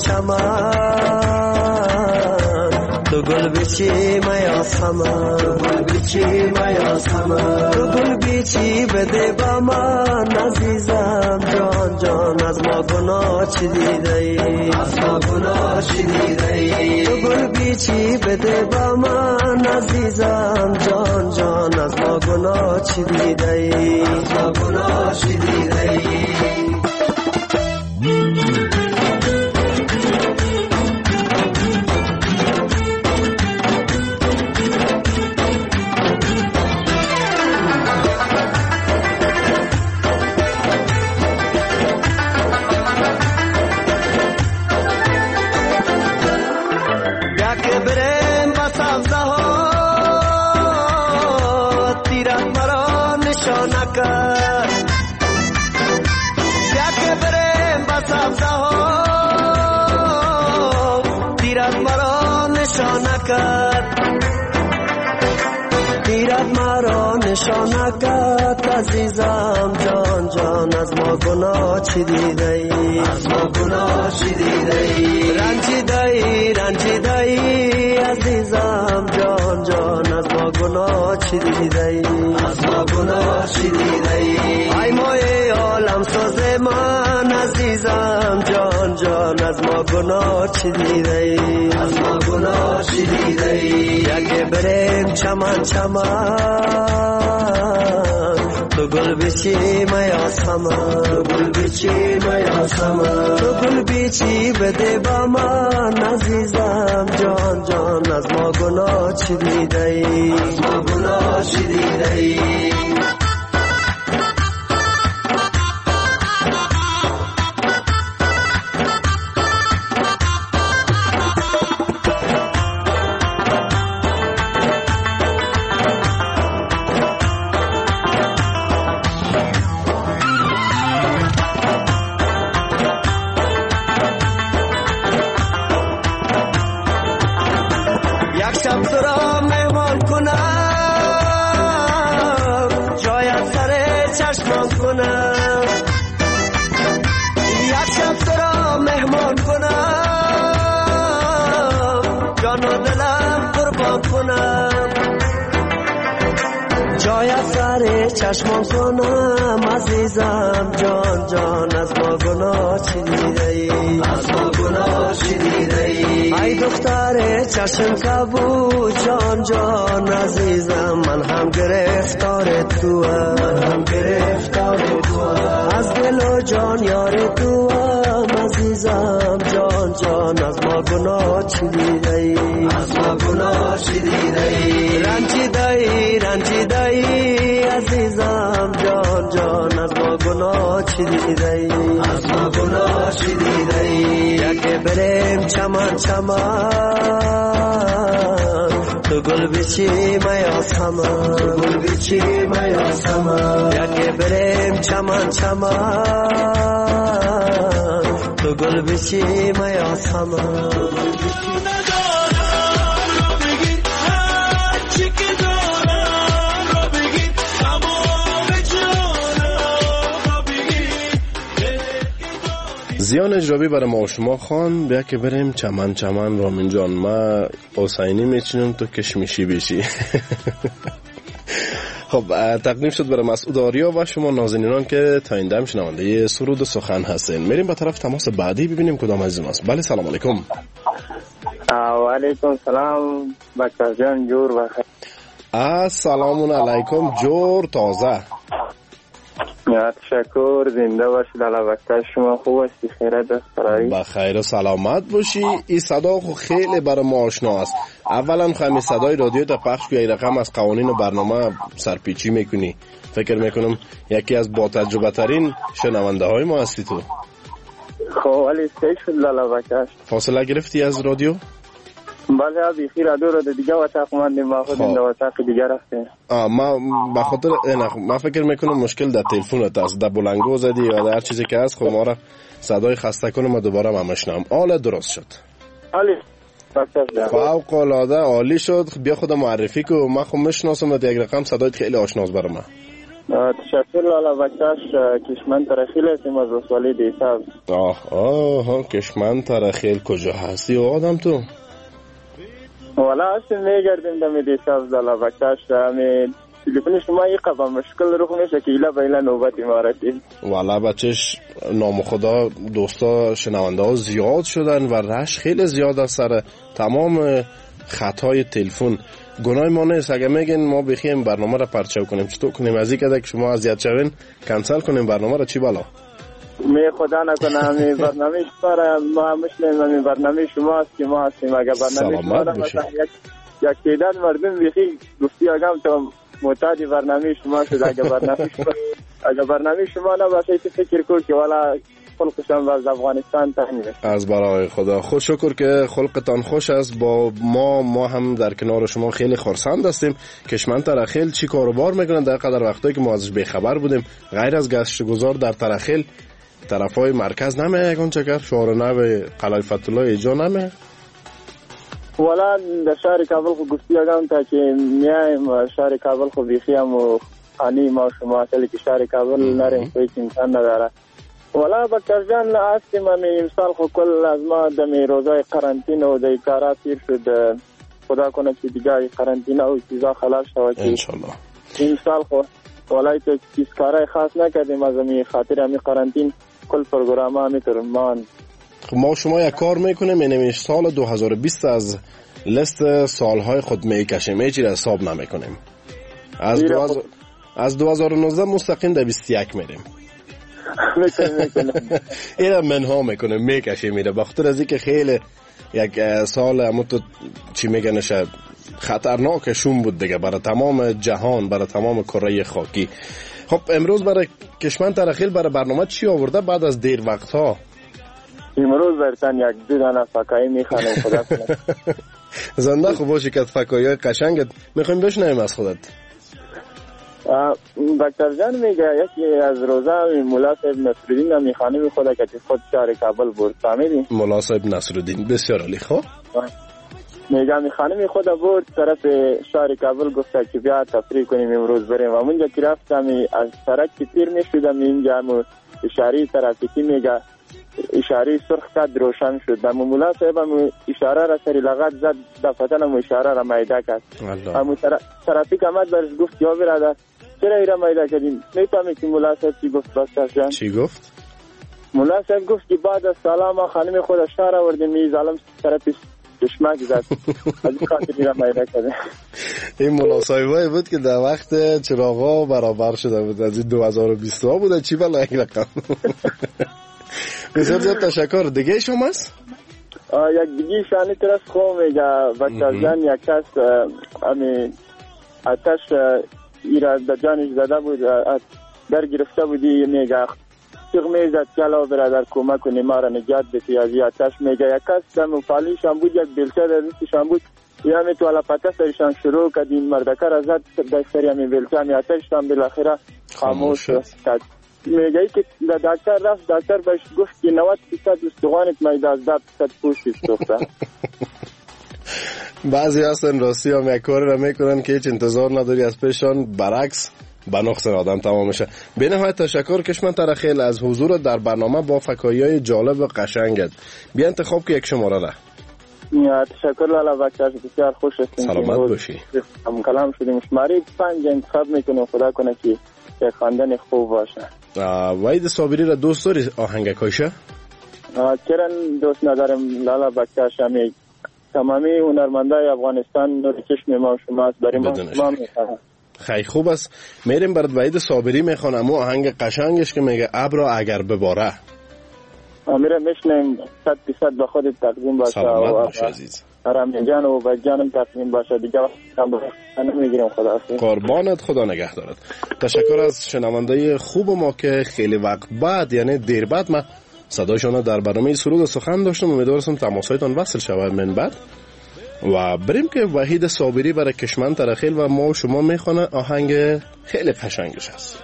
Speaker 13: چمن تو گل بچی میا سمن گل بچی میا سمن تو گل بچی بده با من عزیزم جان جان از ما گناه چی دیده ای از ما گناه چی دیده ای تو گل بچی بده با من عزیزم جان جان از ما گناه چی دیده ای از ما گناه چی دیده ای تیرت مرا نشانکت عزیزم جان جان از ما گناه چی دیده ای از ما گناه چی دیده ای رنجیده ای رنجیده ای عزیزم جان جان از ما گناه چی دیده ای از ما گناه چی دیده ای ای مایه عالم ساز من عزیزم جان جان از ما گناه چی دیده ای از ما گناه چی دیده ای یکی بریم چمن چمن تو گل بچی میا سمن گل بچی میا سمن تو گل بچی بده با من عزیزم جان جان از ما گناه چی دیده ای از ما گناه چی دیده ای چشمان کنم عزیزم جان جان از ما گناه چی دیده ای از ما گناه چی دیده ای ای دختر چشم کبود جان جان عزیزم من هم گرفتار تو من هم گرفتار تو از دل و جان یار تو عزیزم جان جان از ما گناه چی دیده ای از ما گناه چی دیده ای رنجیده ای رنجیده ای عزیزم جان جان از ما گناه چی دیده ای از ما گناه چی دیده ای یکی بریم چمن چمن تو گل بچی میا سمن گل بچی میا سمن یکی بریم چمن چمن تو گل بچی میا سمن
Speaker 11: زیان اجرابی برای ما و شما خان بیا که بریم چمن چمن رامین جان ما حسینی میچینم تو کشمیشی بشی. خب تقدیم شد برای مسعود آریا و شما نازنینان که تا این دم شنونده سرود و سخن هستین. میریم به طرف تماس بعدی ببینیم کدام عزیز ماست. بله سلام علیکم.
Speaker 14: و علیکم سلام بکر جان جور بخیر.
Speaker 11: السلام علیکم جور تازه.
Speaker 14: تشکر، زنده باشید. علاوه شما خوب هستی؟ خیرت است؟
Speaker 11: با خیر و سلامت باشی. این صدا خو خیلی برای ما آشنا است. اولا خواهیم صدای رادیو تا پخش که این رقم از قوانین و برنامه سرپیچی میکنی. فکر میکنم یکی از با تجربه ترین شنونده های ما هستی تو.
Speaker 14: خب ولی سی شد علاوه
Speaker 11: فاصله گرفتی از رادیو؟
Speaker 14: بله ابی خیر رادیو رو دیگه وثاق ماندیم ما خود این وثاق دیگه رفتیم.
Speaker 11: آ ما به خاطر نه ما فکر میکنم مشکل در تلفنت است، در بلنگو زدی یا در هر چیزی که هست. خب ما را صدای خسته کنم و دوباره ما مشنم. حالا درست شد.
Speaker 14: عالی.
Speaker 11: فوق العاده عالی شد. بیا خود معرفی کو. ما خو مشناسم یک رقم صدایت خیلی آشناست برام.
Speaker 14: تشکر لالا بکتاش. کشمن ترخیل هستیم از رسوالی دیساب.
Speaker 11: آه آه کشمن ترخیل کجا هستی آدم تو؟
Speaker 14: والا هستیم میگردیم دمی دیساب لالا بکتاش. همی تلفن شما ای قبا مشکل رو نشه که ایلا بیلا نوبتی ما رسید.
Speaker 11: والا بچش نام خدا دوستا شنونده ها زیاد شدن و رش خیلی زیاد از سر تمام خطای تلفن. گناه ما نیست اگه میگین ما بخیم برنامه را پرچاو کنیم. چطور کنیم؟ از این که شما اذیت شوین کنسل کنیم برنامه را؟ چی بالا؟
Speaker 14: می خدا نکنه همی برنامه شما ما هم مشنیم. همی برنامه شما هست که ما هستیم. اگه برنامه شما را مثلا یک یک تعداد مردم بخی گفتی اگم تا معتادی برنامه شما شد. اگه برنامه شما اگه برنامه شما نباشه تو فکر کن که والا خلقشان از افغانستان تنگه.
Speaker 11: از برای خدا خوش شکر که خلقتان خوش است. با ما ما هم در کنار شما خیلی خرسند هستیم. کشمن ترخیل چی کاروبار میکنن در قدر وقتی که ما ازش بیخبر بودیم؟ غیر از گشتگزار در ترخیل طرفای مرکز نمه یکون چکر شعار نو قلعه فتح‌الله ایجا نمه؟
Speaker 14: والا در شهر کابل خو گفتی اگم تا که میایم شهر کابل خو بیخی هم و خانی ما شما اصلی که شهر کابل نریم کوئی امکان نداره. والا بکر جان هستیم همی امسال خو کل از ما دمی روزای قرنطینه و دی کارا تیر شد. خدا کنه که دیگه قرنطینه و چیزا خلاص شود
Speaker 11: انشالله.
Speaker 14: امسال خو والا تو چیز کارای خاص نکردیم از همی خاطر همی قرنطین کل پروگرام همی ترمان.
Speaker 11: خب ما شما یک کار میکنیم اینمی سال دو هزار و بیست از لیست سالهای خود میکشیم. هیچی را حساب نمیکنیم. از از دو هزار و نوزده مستقیم در بیست و یک میریم. اینا منها میکنیم میکشیم میره. بخاطر از اینکه خیلی یک سال همون تو چی میگن شاید خطرناک شوم بود دیگه برای تمام جهان، برای تمام کره خاکی. خب امروز برای کشمن ترخیل برای برنامه چی آورده بعد از دیر وقت ها؟
Speaker 14: امروز برتن یک دو دانه فکایی میخوانم. خدا کنه
Speaker 11: زنده خوب باشی که فکایی های قشنگت میخوایم بشنویم از خودت.
Speaker 14: دکتر جان میگه یکی از روزه مولا صاحب نصرالدین میخوانم خدا که خود شهر کابل برد. فهمیدی؟
Speaker 11: مولا صاحب نصرالدین بسیار عالی. خب
Speaker 14: میگه میخوانم خدا برد طرف شهر کابل گفت که بیا تفریح کنیم امروز بریم. و اونجا که رفتم از سرک که تیر میشدم اینجا اشاره ترافیکی میگه اشاره سرخ کرد روشن شد. و مولا صاحب هم اشاره را سری لغت زد دفتن هم اشاره را میده کرد. همون ترافیک آمد برش گفت یا برادر چرا ایره میده کردیم؟ میفهمی که مولا صاحب چی گفت؟ بس جان
Speaker 11: چی گفت؟
Speaker 14: مولا صاحب گفت که بعد از سلام خانم خود شهر آوردیم می ظالم طرفش چشمک زد. از این خاطر ایره میده کرده.
Speaker 11: این مولا صاحبایی بود که در وقت چراغا برابر شده بود. از این دو هزار و بیست ها بوده. چی بلا یک رقم. بسیار زیاد تشکر. دیگه شما است؟
Speaker 14: یک دیگه شانی طرف خواه میگه بچه جان یک کس امی آتش ایره در جانش زده بود در گرفته بودی میگه چیغ میزد کلا برادر کمک کنی ما را نجات بسی از این آتش. میگه یک کس در مفالیش هم بود یک بلچه در نیستش هم بود یا می تو علا پته سرشان شروع کد این مردکه را زد در سری همی بلچه همی آتش هم بالاخره خاموش شد. میگه که دکتر رفت دکتر بهش گفت که نود درصد استخوانت میده از ده درصد پوستش سوخته.
Speaker 11: بعضی هستن راستی هم یک کاری را میکنن که هیچ انتظار نداری از پیشان، برعکس به نقص آدم تمام میشه. به نهایت تشکر کشمن ترخیل از حضور در برنامه با فکایی‌های جالب و قشنگت. بیا انتخاب که یک شماره ده.
Speaker 14: تشکر لالا بکتاش بسیار خوش هستیم.
Speaker 11: سلامت باشی.
Speaker 14: هم کلام شدیم شماری پنج انتخاب میکنیم. خدا کنه که یک خواندن خوب باشه.
Speaker 11: وحید صابری را دوست داری آهنگ کاشه؟
Speaker 14: چرا دوست ندارم لالا بکتاش. همی تمامی هنرمندای افغانستان نور چشم ما شما است. برای ما شما میخواهم.
Speaker 11: خیلی خوب است. میریم برات وحید صابری میخوانم و آهنگ قشنگش که میگه ابرا اگر بباره.
Speaker 14: میرم میشنیم صد درصد با خودت تقدیم باشه.
Speaker 11: سلامت باشه عزیز.
Speaker 14: رامین جان و بجانم تقدیم باشه. دیگه وقت نمیگیرم. خدا حافظ.
Speaker 11: قربانت، خدا نگه دارد. تشکر از شنونده خوب ما که خیلی وقت بعد، یعنی دیر بعد، ما صدایشان در برنامه سرود و سخن داشتم. امیدوارم تماسهایتان وصل شود من بعد. و بریم که وحید صابری برای کشمن ترخیل و ما و شما میخونه آهنگ خیلی قشنگش است.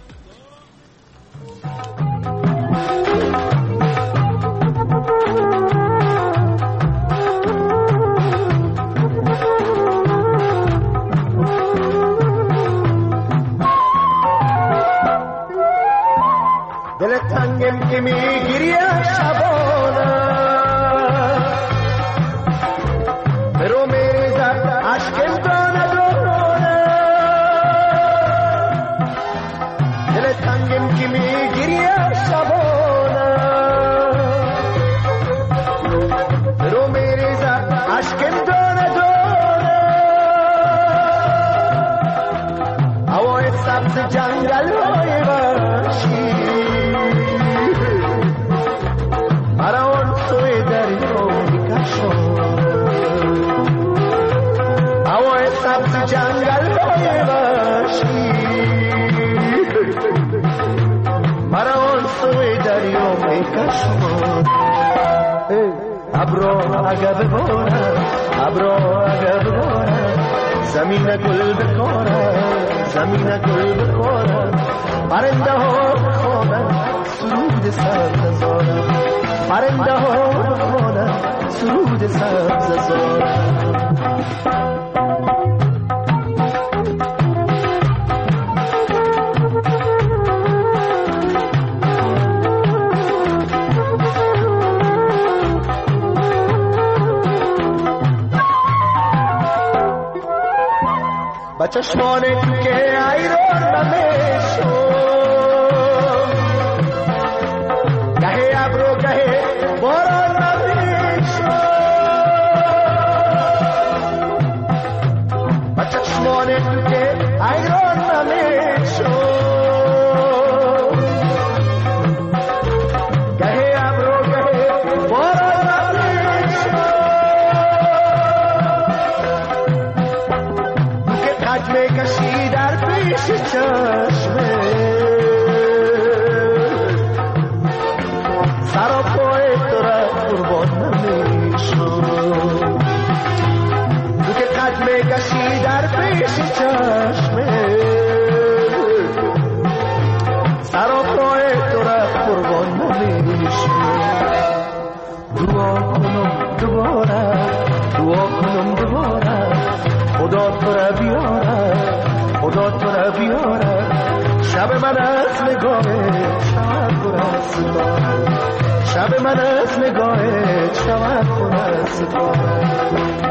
Speaker 13: دل تنگم که میگیری شبانه برو میریزد عشقم دانه دانه دل تنگم که میگیری شبانه برو میریزد عشقم دانه دانه هوای سبز جنگل های وحشی مرا سوی دریا میکشان هوای سبز جنگل های وحشی مرا سوی دریا میکشان ابرا اگر بباره ابرا اگر بباره زمین گل بکاره زمین گل بکاره پرنده ها بخوانند سرود سبز زاره پرنده ها بخوانند سرود سبز زاره با چشمان تو که ایران نمیشو گهی ابرو گهی باران نمیشو با چشمان تو که ایران نمیشو گهی ابرو گهی باران نمیشو قد میکشی در پیش چشمه سر و پای تو را قربان نمیشم تو که قد میکشی در پیش چشمه سر و پای تو را قربان نمیشم دعا کنم دوباره دعا کنم دوباره خدا تو را بیاره خدا تو را بیاره شب من از نگاه شب پر از ستاره شب من از نگاه شب پر از ستاره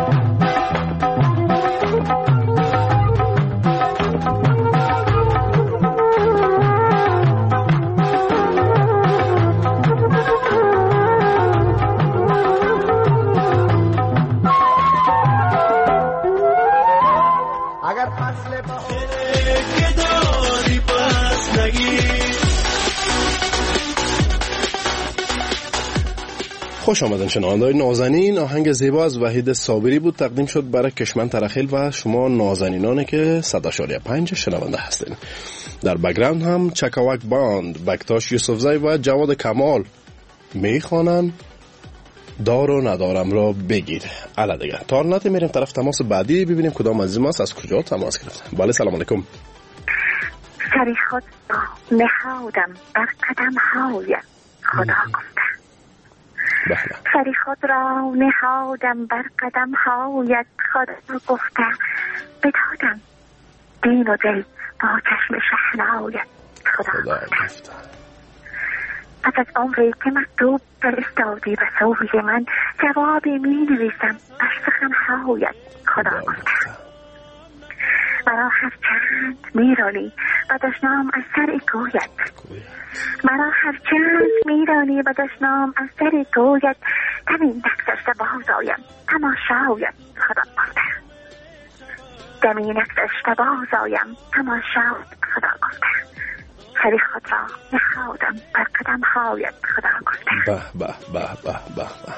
Speaker 11: خوش آمدن شنونده‌های نازنین. آهنگ زیبا از وحید صابری بود، تقدیم شد برای کشمن ترخیل و شما نازنینانی که صد و چهار پنج شنونده هستین. در بک‌گراند هم چکاوک باند، بکتاش یوسفزی و جواد کمال میخوانن دار و ندارم را بگیر. الا دیگه تارنت میریم طرف تماس بعدی، ببینیم کدام از ماست از کجا تماس گرفتن. بله سلام علیکم.
Speaker 15: سری خود نهادم بر قدم های خدا گفته سری خود را نهادم بر قدم هایت خدا گفته بدادم دین و دل با چشم شهنایت خدا گفته پس از عمری که مکتوب فرستادی به سوی من جوابی می نویسم بر سخنهایت خدا گفته مرا هر چند میرانی و دشنام از سر کویت مرا هر چند میرانی و دشنام از سر کویت تمین دکترشت باز آیم تماشایم خدا گفته دمینک اشتباه زایم تماشا خدا گفته سری خود را نهادم بر قدم هایت خدا گفته.
Speaker 11: به به به به به به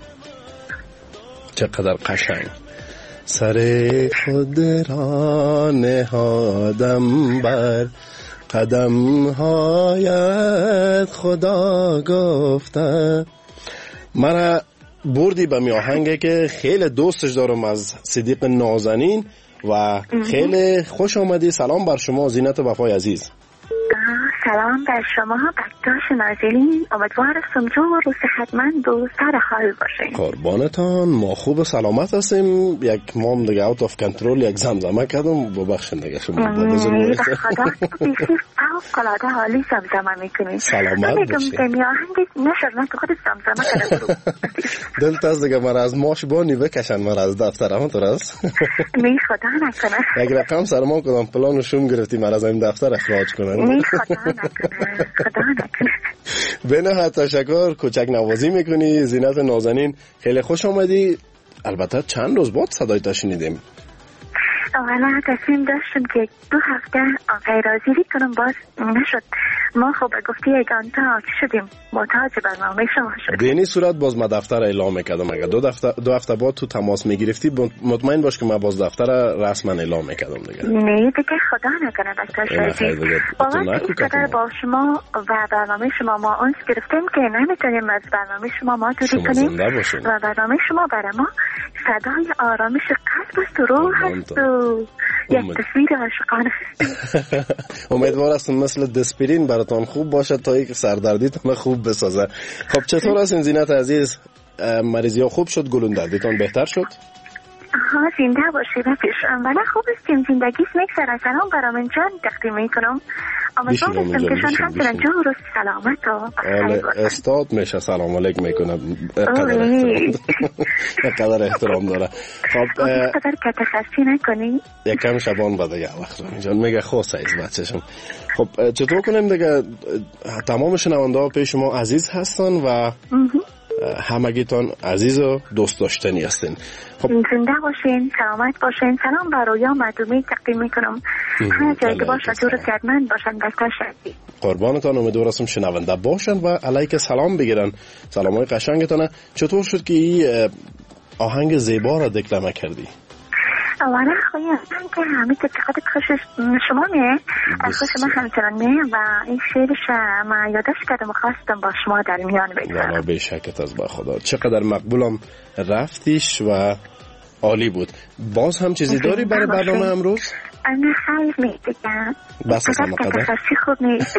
Speaker 11: چقدر قشنگ. سر خود را نهادم بر قدم هایت خدا گفته. مرا بردی به می آهنگه که خیلی دوستش دارم از صدیق نازنین و خیلی خوش آمدی. سلام بر شما زینت وفای عزیز.
Speaker 15: سلام بر شما بکتاش نازنین، امیدوار سمجو و رو صحتمند و سر حال باشین.
Speaker 11: قربانتان، ما خوب و سلامت هستیم. یک مام دیگه اوت آف کنترل یک زمزمه کردم، ببخشید دیگه شما بزرگوارید.
Speaker 15: خدا بیخی فوق‌العاده حالی زمزمه میکنید.
Speaker 11: سلامت باشید.
Speaker 15: میگم میاهنگ نشد من که خودت زمزمه کردم.
Speaker 11: دلت از دیگه مرا از ماش بانی بکشن مرا از دفتر همونطور است.
Speaker 15: می خدا نکنه.
Speaker 11: یک رقم سر ما کدام پلان و شوم گرفتی مرا از این دفتر اخراج کنن.
Speaker 15: می خدا نکنه. خدا نکنه.
Speaker 11: به نهایت تشکر، کوچک نوازی میکنی زینت نازنین. خیلی خوش آمدی. البته چند روز بعد صدای تا شنیدیم.
Speaker 15: اولا تصمیم داشتم که دو هفته غیرحاضری کنم، باز نشد. ما خب گفتی یگانتا شدیم محتاج برنامه شما شدیم.
Speaker 11: به این صورت باز ما دفتر اعلام میکردم. اگر دو هفته دو هفته بعد تو تماس میگرفتی مطمئن باش که ما باز دفتر رسما اعلام میکردم دیگه.
Speaker 15: نه دیگه خدا نکنه دکتر شریفی. واقعا اینقدر با شما و برنامه شما ما اونس گرفتیم که نمیتونیم از برنامه شما ما دوری کنیم و برنامه شما برای ما صدای آرامش قلب است و روح است و یک تصویر عاشقانه.
Speaker 11: امیدوار هستم مثل دسپرین براتون خوب باشه تا اینکه سردردیتون خوب بسازه. خب چطور هستین زینت عزیز؟ مریضی ها خوب شد؟ گلوندردیتون بهتر شد؟
Speaker 15: ها زنده باشی رفیق. ولی خوب استیم، زندگیش میگذره. سلام برام جان تقدیم میکنم. امیدوار هستم که شان همچنان جور و سلامت و بخیر باشن.
Speaker 11: استاد میشه سلام علیک میکنه. قدر احترام داره. خب
Speaker 15: قدر که تخصی نکنی
Speaker 11: یکم شبان بده یه وقت جان میگه خوصه ایز بچهشم. خب چطور کنیم دیگه؟ تمام شنونده ها پیش ما عزیز هستن و همگیتان عزیز و دوست داشتنی هستین.
Speaker 15: خب زنده باشین، سلامت باشین. سلام بر رویا مردمی تقدیم میکنم. هر جایی که باشه جور سیادمند باشن دکتر شریفی.
Speaker 11: قربانتان، امیدوار هستم شنونده باشن و علیک سلام بگیرن. سلامای قشنگتانه. چطور شد که این آهنگ زیبا را دکلمه کردی؟
Speaker 15: اولا خواهیم که همین که چقدر خوشش شما میه خوش شما همچنان میه و این شعرش ما یادش کردم و خواستم با شما در میان بگذارم.
Speaker 11: والا به شکت از با خدا. چقدر مقبولم رفتیش و عالی بود. باز هم چیزی داری برای برنامه امروز؟
Speaker 15: نه خیر نیست دیگه.
Speaker 11: بس از همه قدر
Speaker 15: تخصی خوب نیست.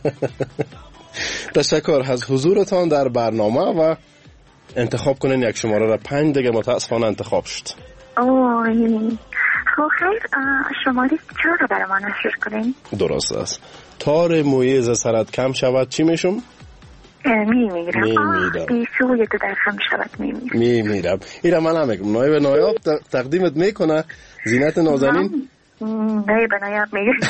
Speaker 11: تشکر از حضورتان در برنامه و انتخاب کنین یک شماره را پنج دیگه متاسفانه انتخاب شد.
Speaker 15: اوه خب خیر، شماره چهار رو برای ما نشر کنین.
Speaker 11: درست است. تار مویه ز سرت کم شود چی میشم؟
Speaker 15: می میرم.
Speaker 11: می میرم.
Speaker 15: بیسوی تو در خم شود می میرم.
Speaker 11: می میرم. ایره من هم میگم نایب نایاب تقدیمت میکنه زینت نازنین.
Speaker 15: نایب نایاب میگم.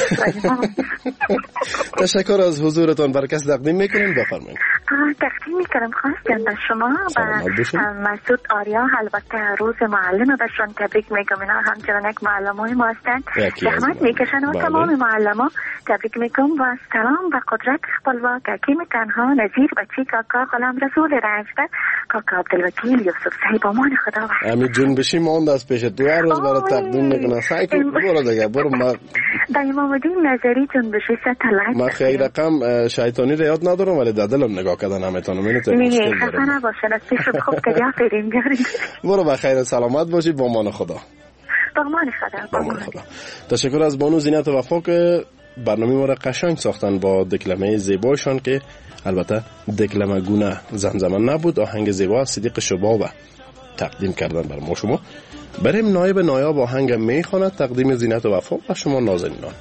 Speaker 11: تشکر از حضورتان. برای کسی تقدیم میکنین بفرمایید.
Speaker 15: تقدیم میکنم خواستم به شما و مسعود آریا. البته روز معلم بهشون تبریک میگم. اینا همچنان یک معلمای ما هستند، زحمت میکشن و تمام معلما تبریک میگم و سلام و قدرت خپلواک حکیم تنها نظیر بچی کاکا غلام رسول رنجبر کاکا عبدالوکیل یوسف صاحب امان خدا و
Speaker 11: همین جنبشی ماند از پیش دو هر روز برای تقدیم میکنه. سعی کن برو دیگه برو. ما
Speaker 15: در امامالدین نظری جنبشی ستلایت
Speaker 11: ما خیلی رقم شیطانی رو یاد ندارم ولی در دلم نگاه کردن همتون منو تو مشکل دارم.
Speaker 15: نه خفه نباشن از پیش خوب که یا بریم جاری.
Speaker 11: برو بخیر سلامت باشی. با امان خدا.
Speaker 15: با امان خدا.
Speaker 11: با امان خدا. تشکر از بانو زینت وفا که برنامه ما را قشنگ ساختن با دکلمه زیبایشان که البته دکلمه گونه زمزمه نبود، آهنگ زیبا از صدیق شباب تقدیم کردن برای ما. شما بریم نایب نایاب آهنگ میخواند تقدیم زینت وفا و شما نازنینان.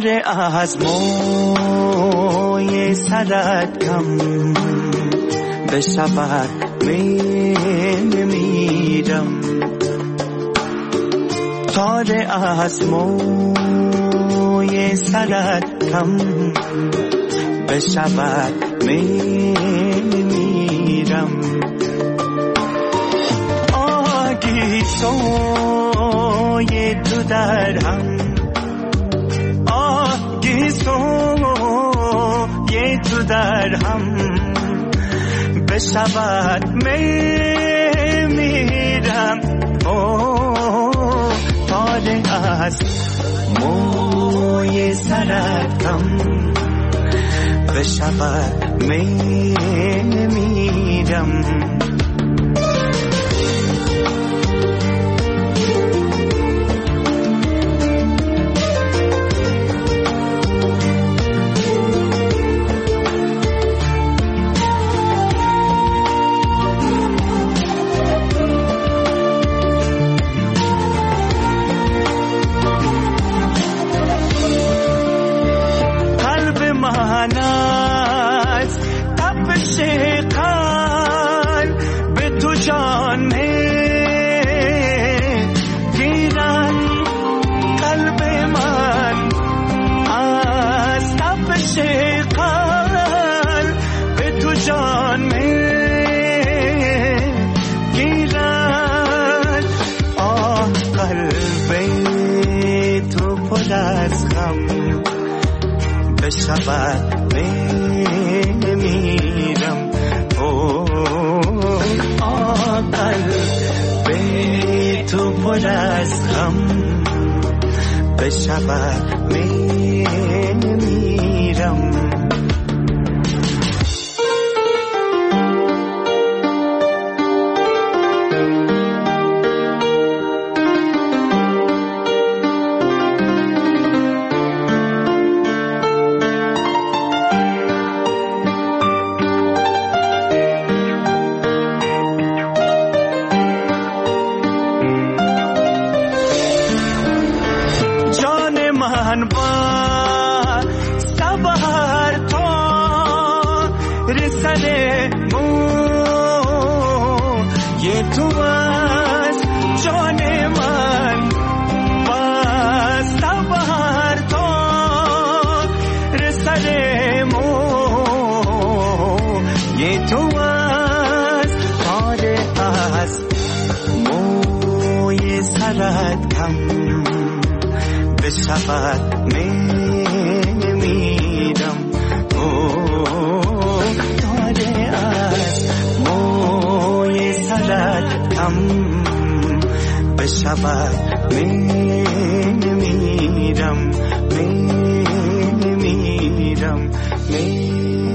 Speaker 13: تار از موی سرت کم بشود می نمیرم تار از موی سرت کم بشود می نمیرم آگی سوی تو در هم آگی سوی تو در هم بشود می میرم تار از موی سرت کم بشود می میرم بشود می نمیرم آقل به تو پر از غم بشود می نمیرم بشود می نمیرم تاره از موی سرت کم بشود می نمیرم می نمیرم می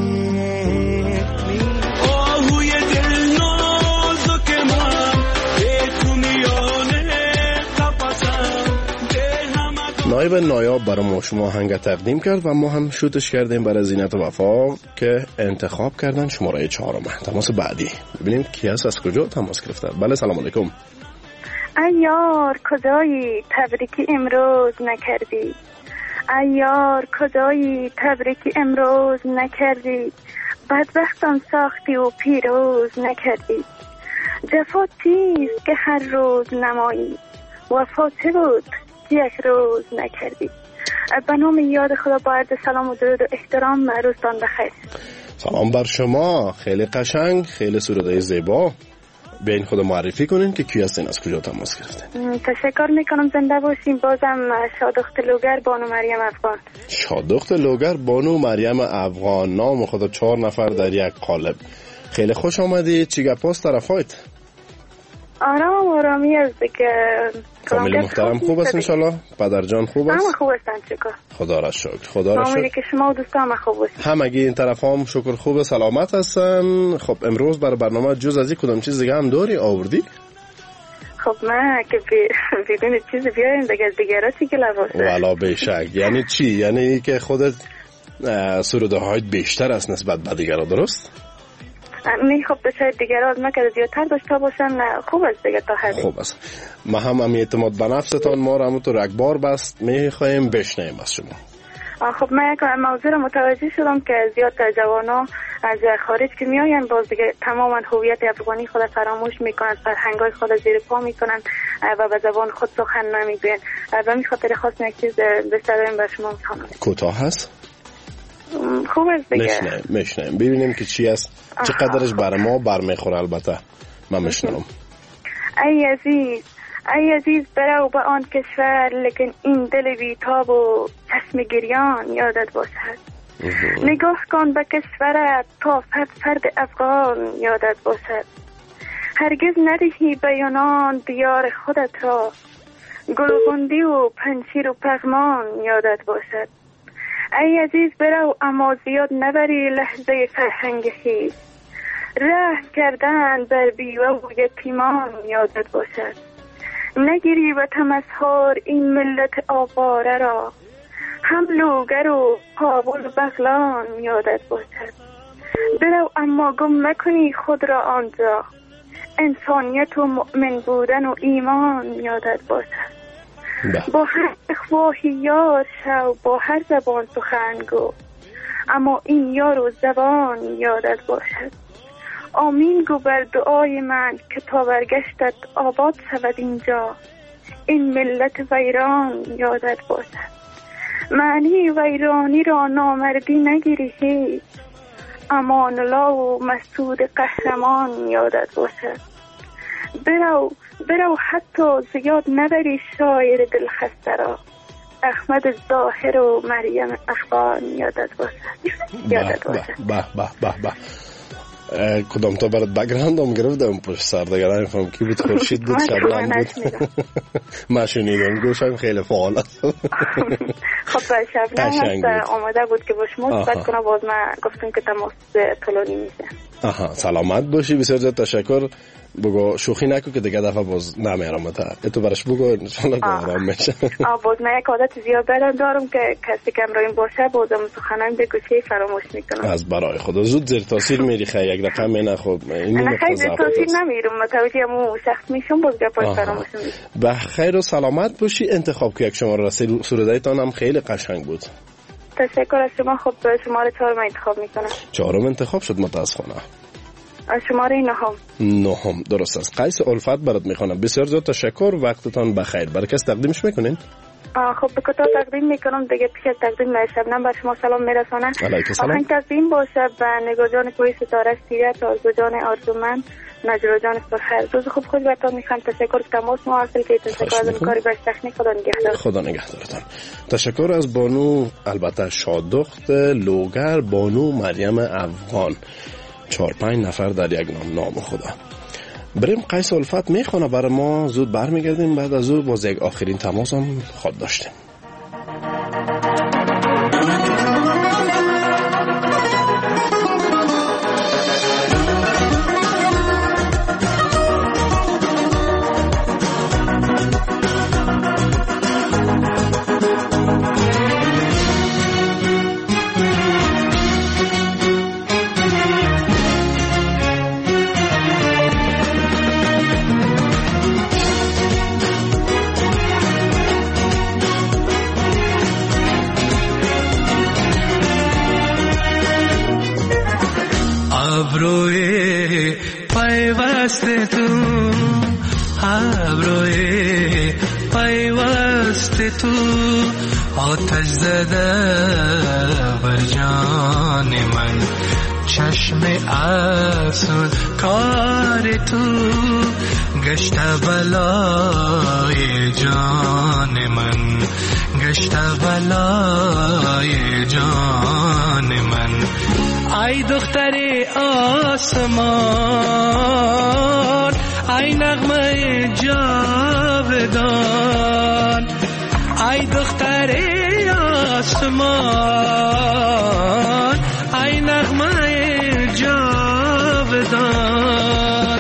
Speaker 11: نایب نایاب برای ما شما آهنگ تقدیم کرد و ما هم شوتش کردیم برای زینت وفا که انتخاب کردن شماره چهارم. تماس بعدی ببینیم کی هست، از کجا تماس گرفته. بله سلام علیکم.
Speaker 15: ایار کجایی تبریکی امروز نکردی، ایار کجایی تبریکی امروز نکردی، بدبختان ساختی و پیروز نکردی. جفا چیست که هر روز نمایی، وفا چه بود یک روز نکردی. به نام یاد خدا با عرض سلام و درود و احترام، روزتان بخیر.
Speaker 11: سلام بر شما، خیلی قشنگ، خیلی سرودای زیبا. بیاین خود معرفی کنین که کی هستین، از کجا تماس گرفتین.
Speaker 15: تشکر میکنم، زنده باشین. بازم شادخت لوگر بانو مریم افغان.
Speaker 11: شادخت لوگر بانو مریم افغان، نام خدا چهار نفر در یک قالب. خیلی خوش آمدید. چی گپاست طرفایت؟
Speaker 15: آرام آرامی از دیگه.
Speaker 11: فامیل محترم خوب است انشالله؟ پدر جان خوب است؟
Speaker 15: همه خوب هستن شکر.
Speaker 11: خدا را شکر. خدا را شکر.
Speaker 15: که شما و دوستان همه خوب هستن.
Speaker 11: همگی این طرف هم شکر خوب سلامت هستن. خب امروز برای برنامه جز از این کدام چیز دیگه هم داری آوردی؟
Speaker 15: خب من که بدون چیز بیاریم دیگه از دیگه را چی که لباسه؟
Speaker 11: والا بیشک. یعنی چی؟ یعنی که خودت سروده هایت بیشتر است نسبت به دیگه را، درست؟
Speaker 15: می خب بسید دیگر از نکرده زیادتر داشته باشن خوب است دیگه تا حدی.
Speaker 11: خوب است. ما هم هم اعتماد به نفستان ما را همونطور اکبار بست می خواهیم بشنیم از شما.
Speaker 16: خب من یک موضوع رو متوجه شدم که زیاد جوانان از خارج که میآیند باز دیگه تماما هویت افغانی خود فراموش میکنند، فرهنگای خود زیر پا میکنند و به زبان خود سخن نمیگویند. و به خاطر خواستم یک چیز بستریم به شما میخوام.
Speaker 11: کوتاه هست؟
Speaker 16: خوب است دیگه.
Speaker 11: میشنیم میشنیم ببینیم که چی است، چقدرش بر ما برمیخوره. البته من میشنم.
Speaker 16: ای عزیز ای عزیز برو به آن کشور، لیکن این دل بیتاب و چشم گریان یادت باشد. نگاه کن به کشورت تا فرد فرد افغان یادت باشد. هرگز ندهی به یونان دیار خودت را، گلغندی و پنچیر و پغمان یادت باشد. ای عزیز برو اما زیاد نبری لحظه فرهنگ خیز، رحم کردن بر بیوه و یتیمان یادت باشد. نگیری و تمسخر این ملت آواره را، هم لوگر و کابل و بغلان یادت باشد. برو اما گم مکنی خود را آنجا، انسانیت و مؤمن بودن و ایمان یادت باشد. با هر اخواهی یار شو، با هر زبان سخن گو، اما این یار و زبان یادت باشد. آمین گو بر دعای من که تا برگشتت آباد شود اینجا، این ملت ویران یادت باشد. معنی ویرانی را نامردی نگیری هیچ، امان الله و مسعود قهرمان یادت باشد. برو برو حتی زیاد نبری شاعر دلخسته را، احمد ظاهر و مریم افغان یادت باشد. یادت باشد.
Speaker 11: به به به به. کدام تا برات بگراند هم گرفتم پشت سر دیگه نمیفهم کی بود، خورشید بود، شبنم بود. من شنیدم گوشم خیلی فعال است.
Speaker 16: خب شبنم هست آماده بود که با شما صحبت کنم، باز من گفتم که تماس طولانی میشه.
Speaker 11: آها سلامت باشی، بسیار زیاد تشکر. بگو شوخی نکو که دیگه دفعه باز نمیارم تا تو برش بگو ان شاء الله آرام میشه.
Speaker 16: آ باز من یک عادت زیاد دارم که کسی که امروز باشه بازم سخنان بگو چی فراموش میکنم.
Speaker 11: از برای خدا زود زیر تاثیر میری خیلی یک رقم نه. خب این
Speaker 16: نه خیلی زیر تاثیر نمیرم، متوجه مو شخص میشم باز گپای فراموش میشه.
Speaker 11: به خیر و سلامت باشی. انتخاب که یک شماره رسید سرودایتان هم خیلی قشنگ بود.
Speaker 16: تشکر از شما. خب شماره چهار من انتخاب میکنم.
Speaker 11: چهارم انتخاب شد متاسفانه.
Speaker 16: شماره نهم.
Speaker 11: نهم درست است. قیس الفت برات میخوانم. بسیار زیاد تشکر، وقتتان بخیر. برای کس تقدیمش میکنین؟
Speaker 16: خب به کتا تقدیم میکنم دیگه. پیش از تقدیم شبنم بر شما سلام میرسانم.
Speaker 11: علیکم سلام.
Speaker 16: آهنگ تقدیم باشه به نگاه جان کوی ستاره سیرت، آرزو جان آرزومند، نجرا جان فرخر. روز خوب خود براتون میخوام. تشکر از تماس مواصل که تشکر از کاری باش تکنیک. خدا نگهدار.
Speaker 11: خدا نگهدارتان. تشکر از بانو البته شادخت لوگر، بانو مریم افغان. چهار پنج نفر در یک نام نام خدا. بریم قیس الفت میخونه برای ما، زود برمیگردیم. بعد از او باز یک آخرین تماس هم خود داشتیم.
Speaker 10: ابروی پیوست تو، ابروی پیوست تو، آتش زده بر جان من، چشم اسود کار تو، گشت بلای جان من، گشت بلای جان من. ای دختر آسمان، ای نغمه جاودان، ای دختر آسمان، ای نغمه جاودان.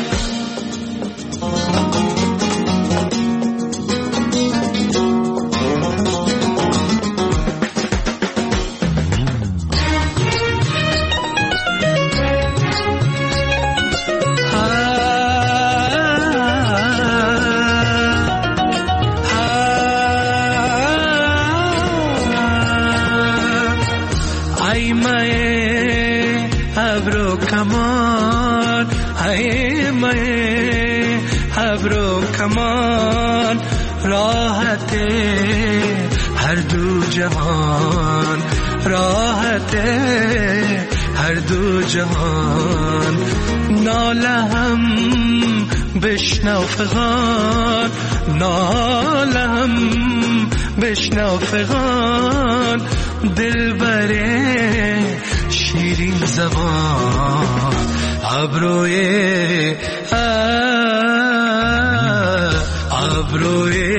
Speaker 10: خیمه ابرو کمان راحت هر دو جهان راحت هر دو جهان ناله هم بشنو فغان ناله هم بشنو فغان دل بره شیرین زبان ابروی ابروی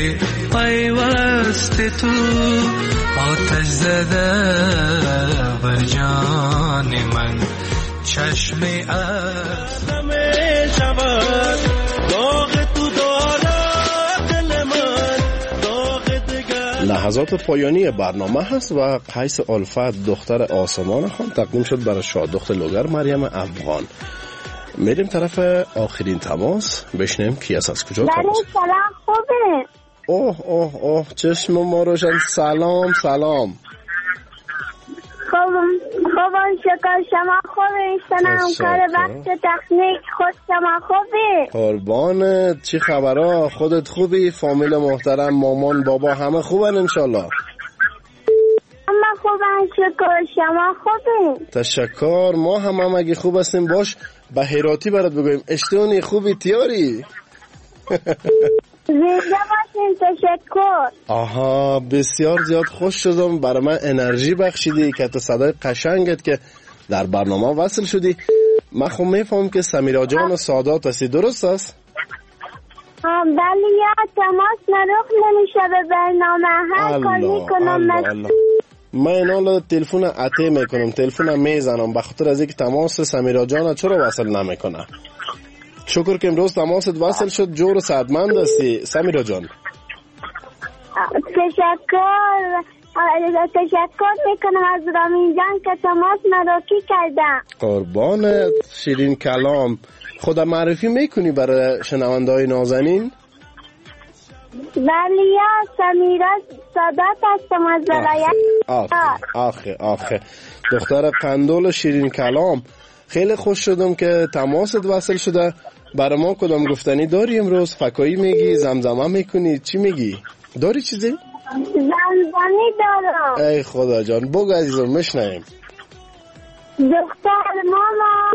Speaker 10: پیوست تو آتش زده بر جان من چشم از همه شود داغ تو دارد دل من داغ دگر.
Speaker 11: لحظات پایانی برنامه هست و قیس الفت دختر آسمان خان تقدیم شد برای شادخت لوگر مریم افغان. میریم طرف آخرین تماس بشنیم کی است از کجا تماس.
Speaker 15: سلام خوبه.
Speaker 11: اوه اوه اوه چشم ما روشن. سلام سلام.
Speaker 15: خوبم خوبم شکر شما خوبه. سلام کار وقت تکنیک خود شما خوبه.
Speaker 11: قربانت چی خبرها؟ خودت خوبی؟ فامیل محترم مامان بابا همه خوبن انشالله؟
Speaker 15: همه خوبن شکر شما خوبه.
Speaker 11: تشکر ما هم هم اگه خوب هستیم باش به هراتی برات بگویم اشتونی خوبی تیاری؟
Speaker 15: زنده باشین تشکر.
Speaker 11: آها بسیار زیاد خوش شدم برای من انرژی بخشیدی که تو صدای قشنگت که در برنامه وصل شدی. من خب میفهم که سمیرا جان سادات هستی درست است؟
Speaker 15: بله یا تماس نروخ نمیشه به برنامه هر کار میکنم.
Speaker 11: من اینا تلفون عطی میکنم تلفون میزنم به خاطر از اینکه تماس سمیرا جان چرا وصل نمیکنه. شکر که امروز تماست وصل شد جور صدمند هستی سمیرا جان.
Speaker 15: تشکر تشکر میکنم از رامین جان که تماس نراکی کردم.
Speaker 11: قربانت شیرین کلام. خدا معرفی میکنی برای شنونده های نازنین؟
Speaker 15: بله یا سمیرا سادات هستم از ولایت.
Speaker 11: آخه آخه آخه دختر قندول شیرین کلام خیلی خوش شدم که تماست وصل شده. برای ما کدام گفتنی داری امروز؟ فکایی میگی؟ زمزمه میکنی؟ چی میگی؟ داری چیزی؟
Speaker 15: زمزمی دارم.
Speaker 11: ای خدا جان بگو عزیزم مشنویم.
Speaker 15: دختر ماما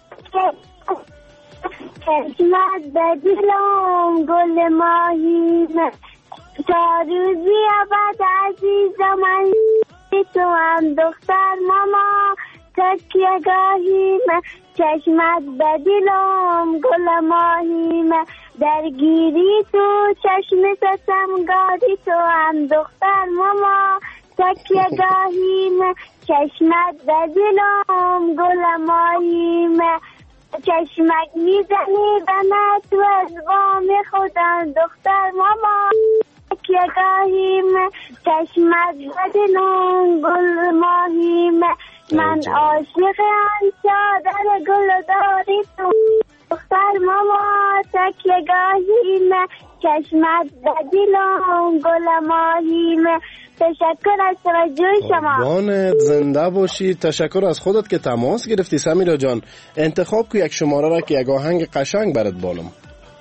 Speaker 15: چشمت به دلم گل ماهیم تا روزی ابد عزیزم من تو هم دختر ماما تکیه گاهیم چشمت به دلم گل ماهیم درگیری تو چشم ستمگاری تو هم دختر ماما تکیه گاهیم چشمت به دلم گل ماهیم چشمک میزنی به من تو از بام خودم دختر ماما تکیه گاهیم چشمت به دلم گل ماهیم من عاشقم چادر گل داری تو دختر ماما تکیه گاهیم چشمت به دلم گل ماهیم. تشکر از توجه شما.
Speaker 11: قربانت زنده باشی. تشکر از خودت که تماس گرفتی سمیرا جان. انتخاب کو یک شماره را که یک آهنگ قشنگ برات بانم.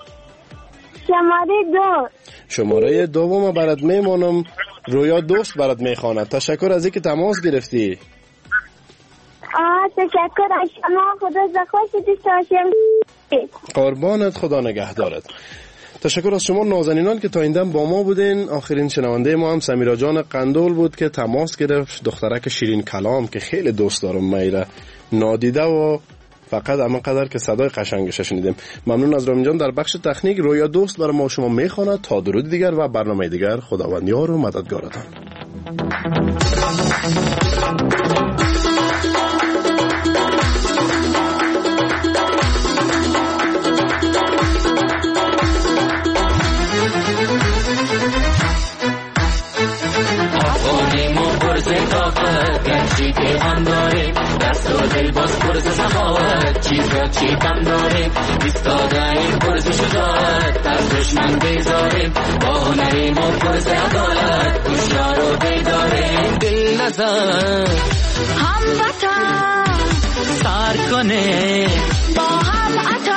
Speaker 15: شماره دو.
Speaker 11: شماره دوم برات میمونم. رویا دوست برات میخواند. تشکر از اینکه تماس گرفتی.
Speaker 15: آه تشکر از شما. خدا زخوش دیستاشم.
Speaker 11: قربانت خدا نگهدارت. تشکر از شما نازنینان که تا این دم با ما بودین. آخرین شنونده ما هم سمیرا جان قندول بود که تماس گرفت. دخترک شیرین کلام که خیلی دوست دارم میره نادیده و فقط اما قدر که صدای قشنگش شنیدیم. ممنون از رامین جان. در بخش تکنیک رویا دوست برای ما شما میخواند. تا درود دیگر و برنامه دیگر خداوند یار و مددگارتان.
Speaker 17: گرچی که هم داره دست و دل باز پرز سخاوت چیز را چی کم داره ایستاده این پرز شجاعت از دشمن بیزاره با هنری ما پرز عدالت هوشیار و بیداره دل نزن
Speaker 18: هموطن
Speaker 17: سر کنه
Speaker 18: با هم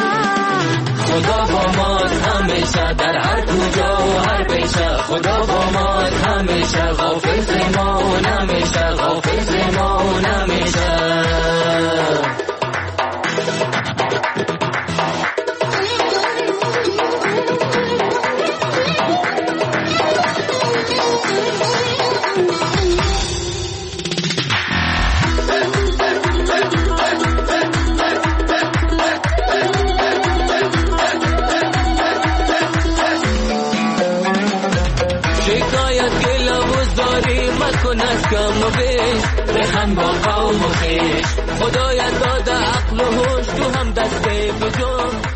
Speaker 17: نمیشه خدا با ما همیشه غافل زما نمیشه غافل زما نمیشه از کم و بیش رحم با قوم و خیش خدایت داده عقل و هوش تو هم دست بجون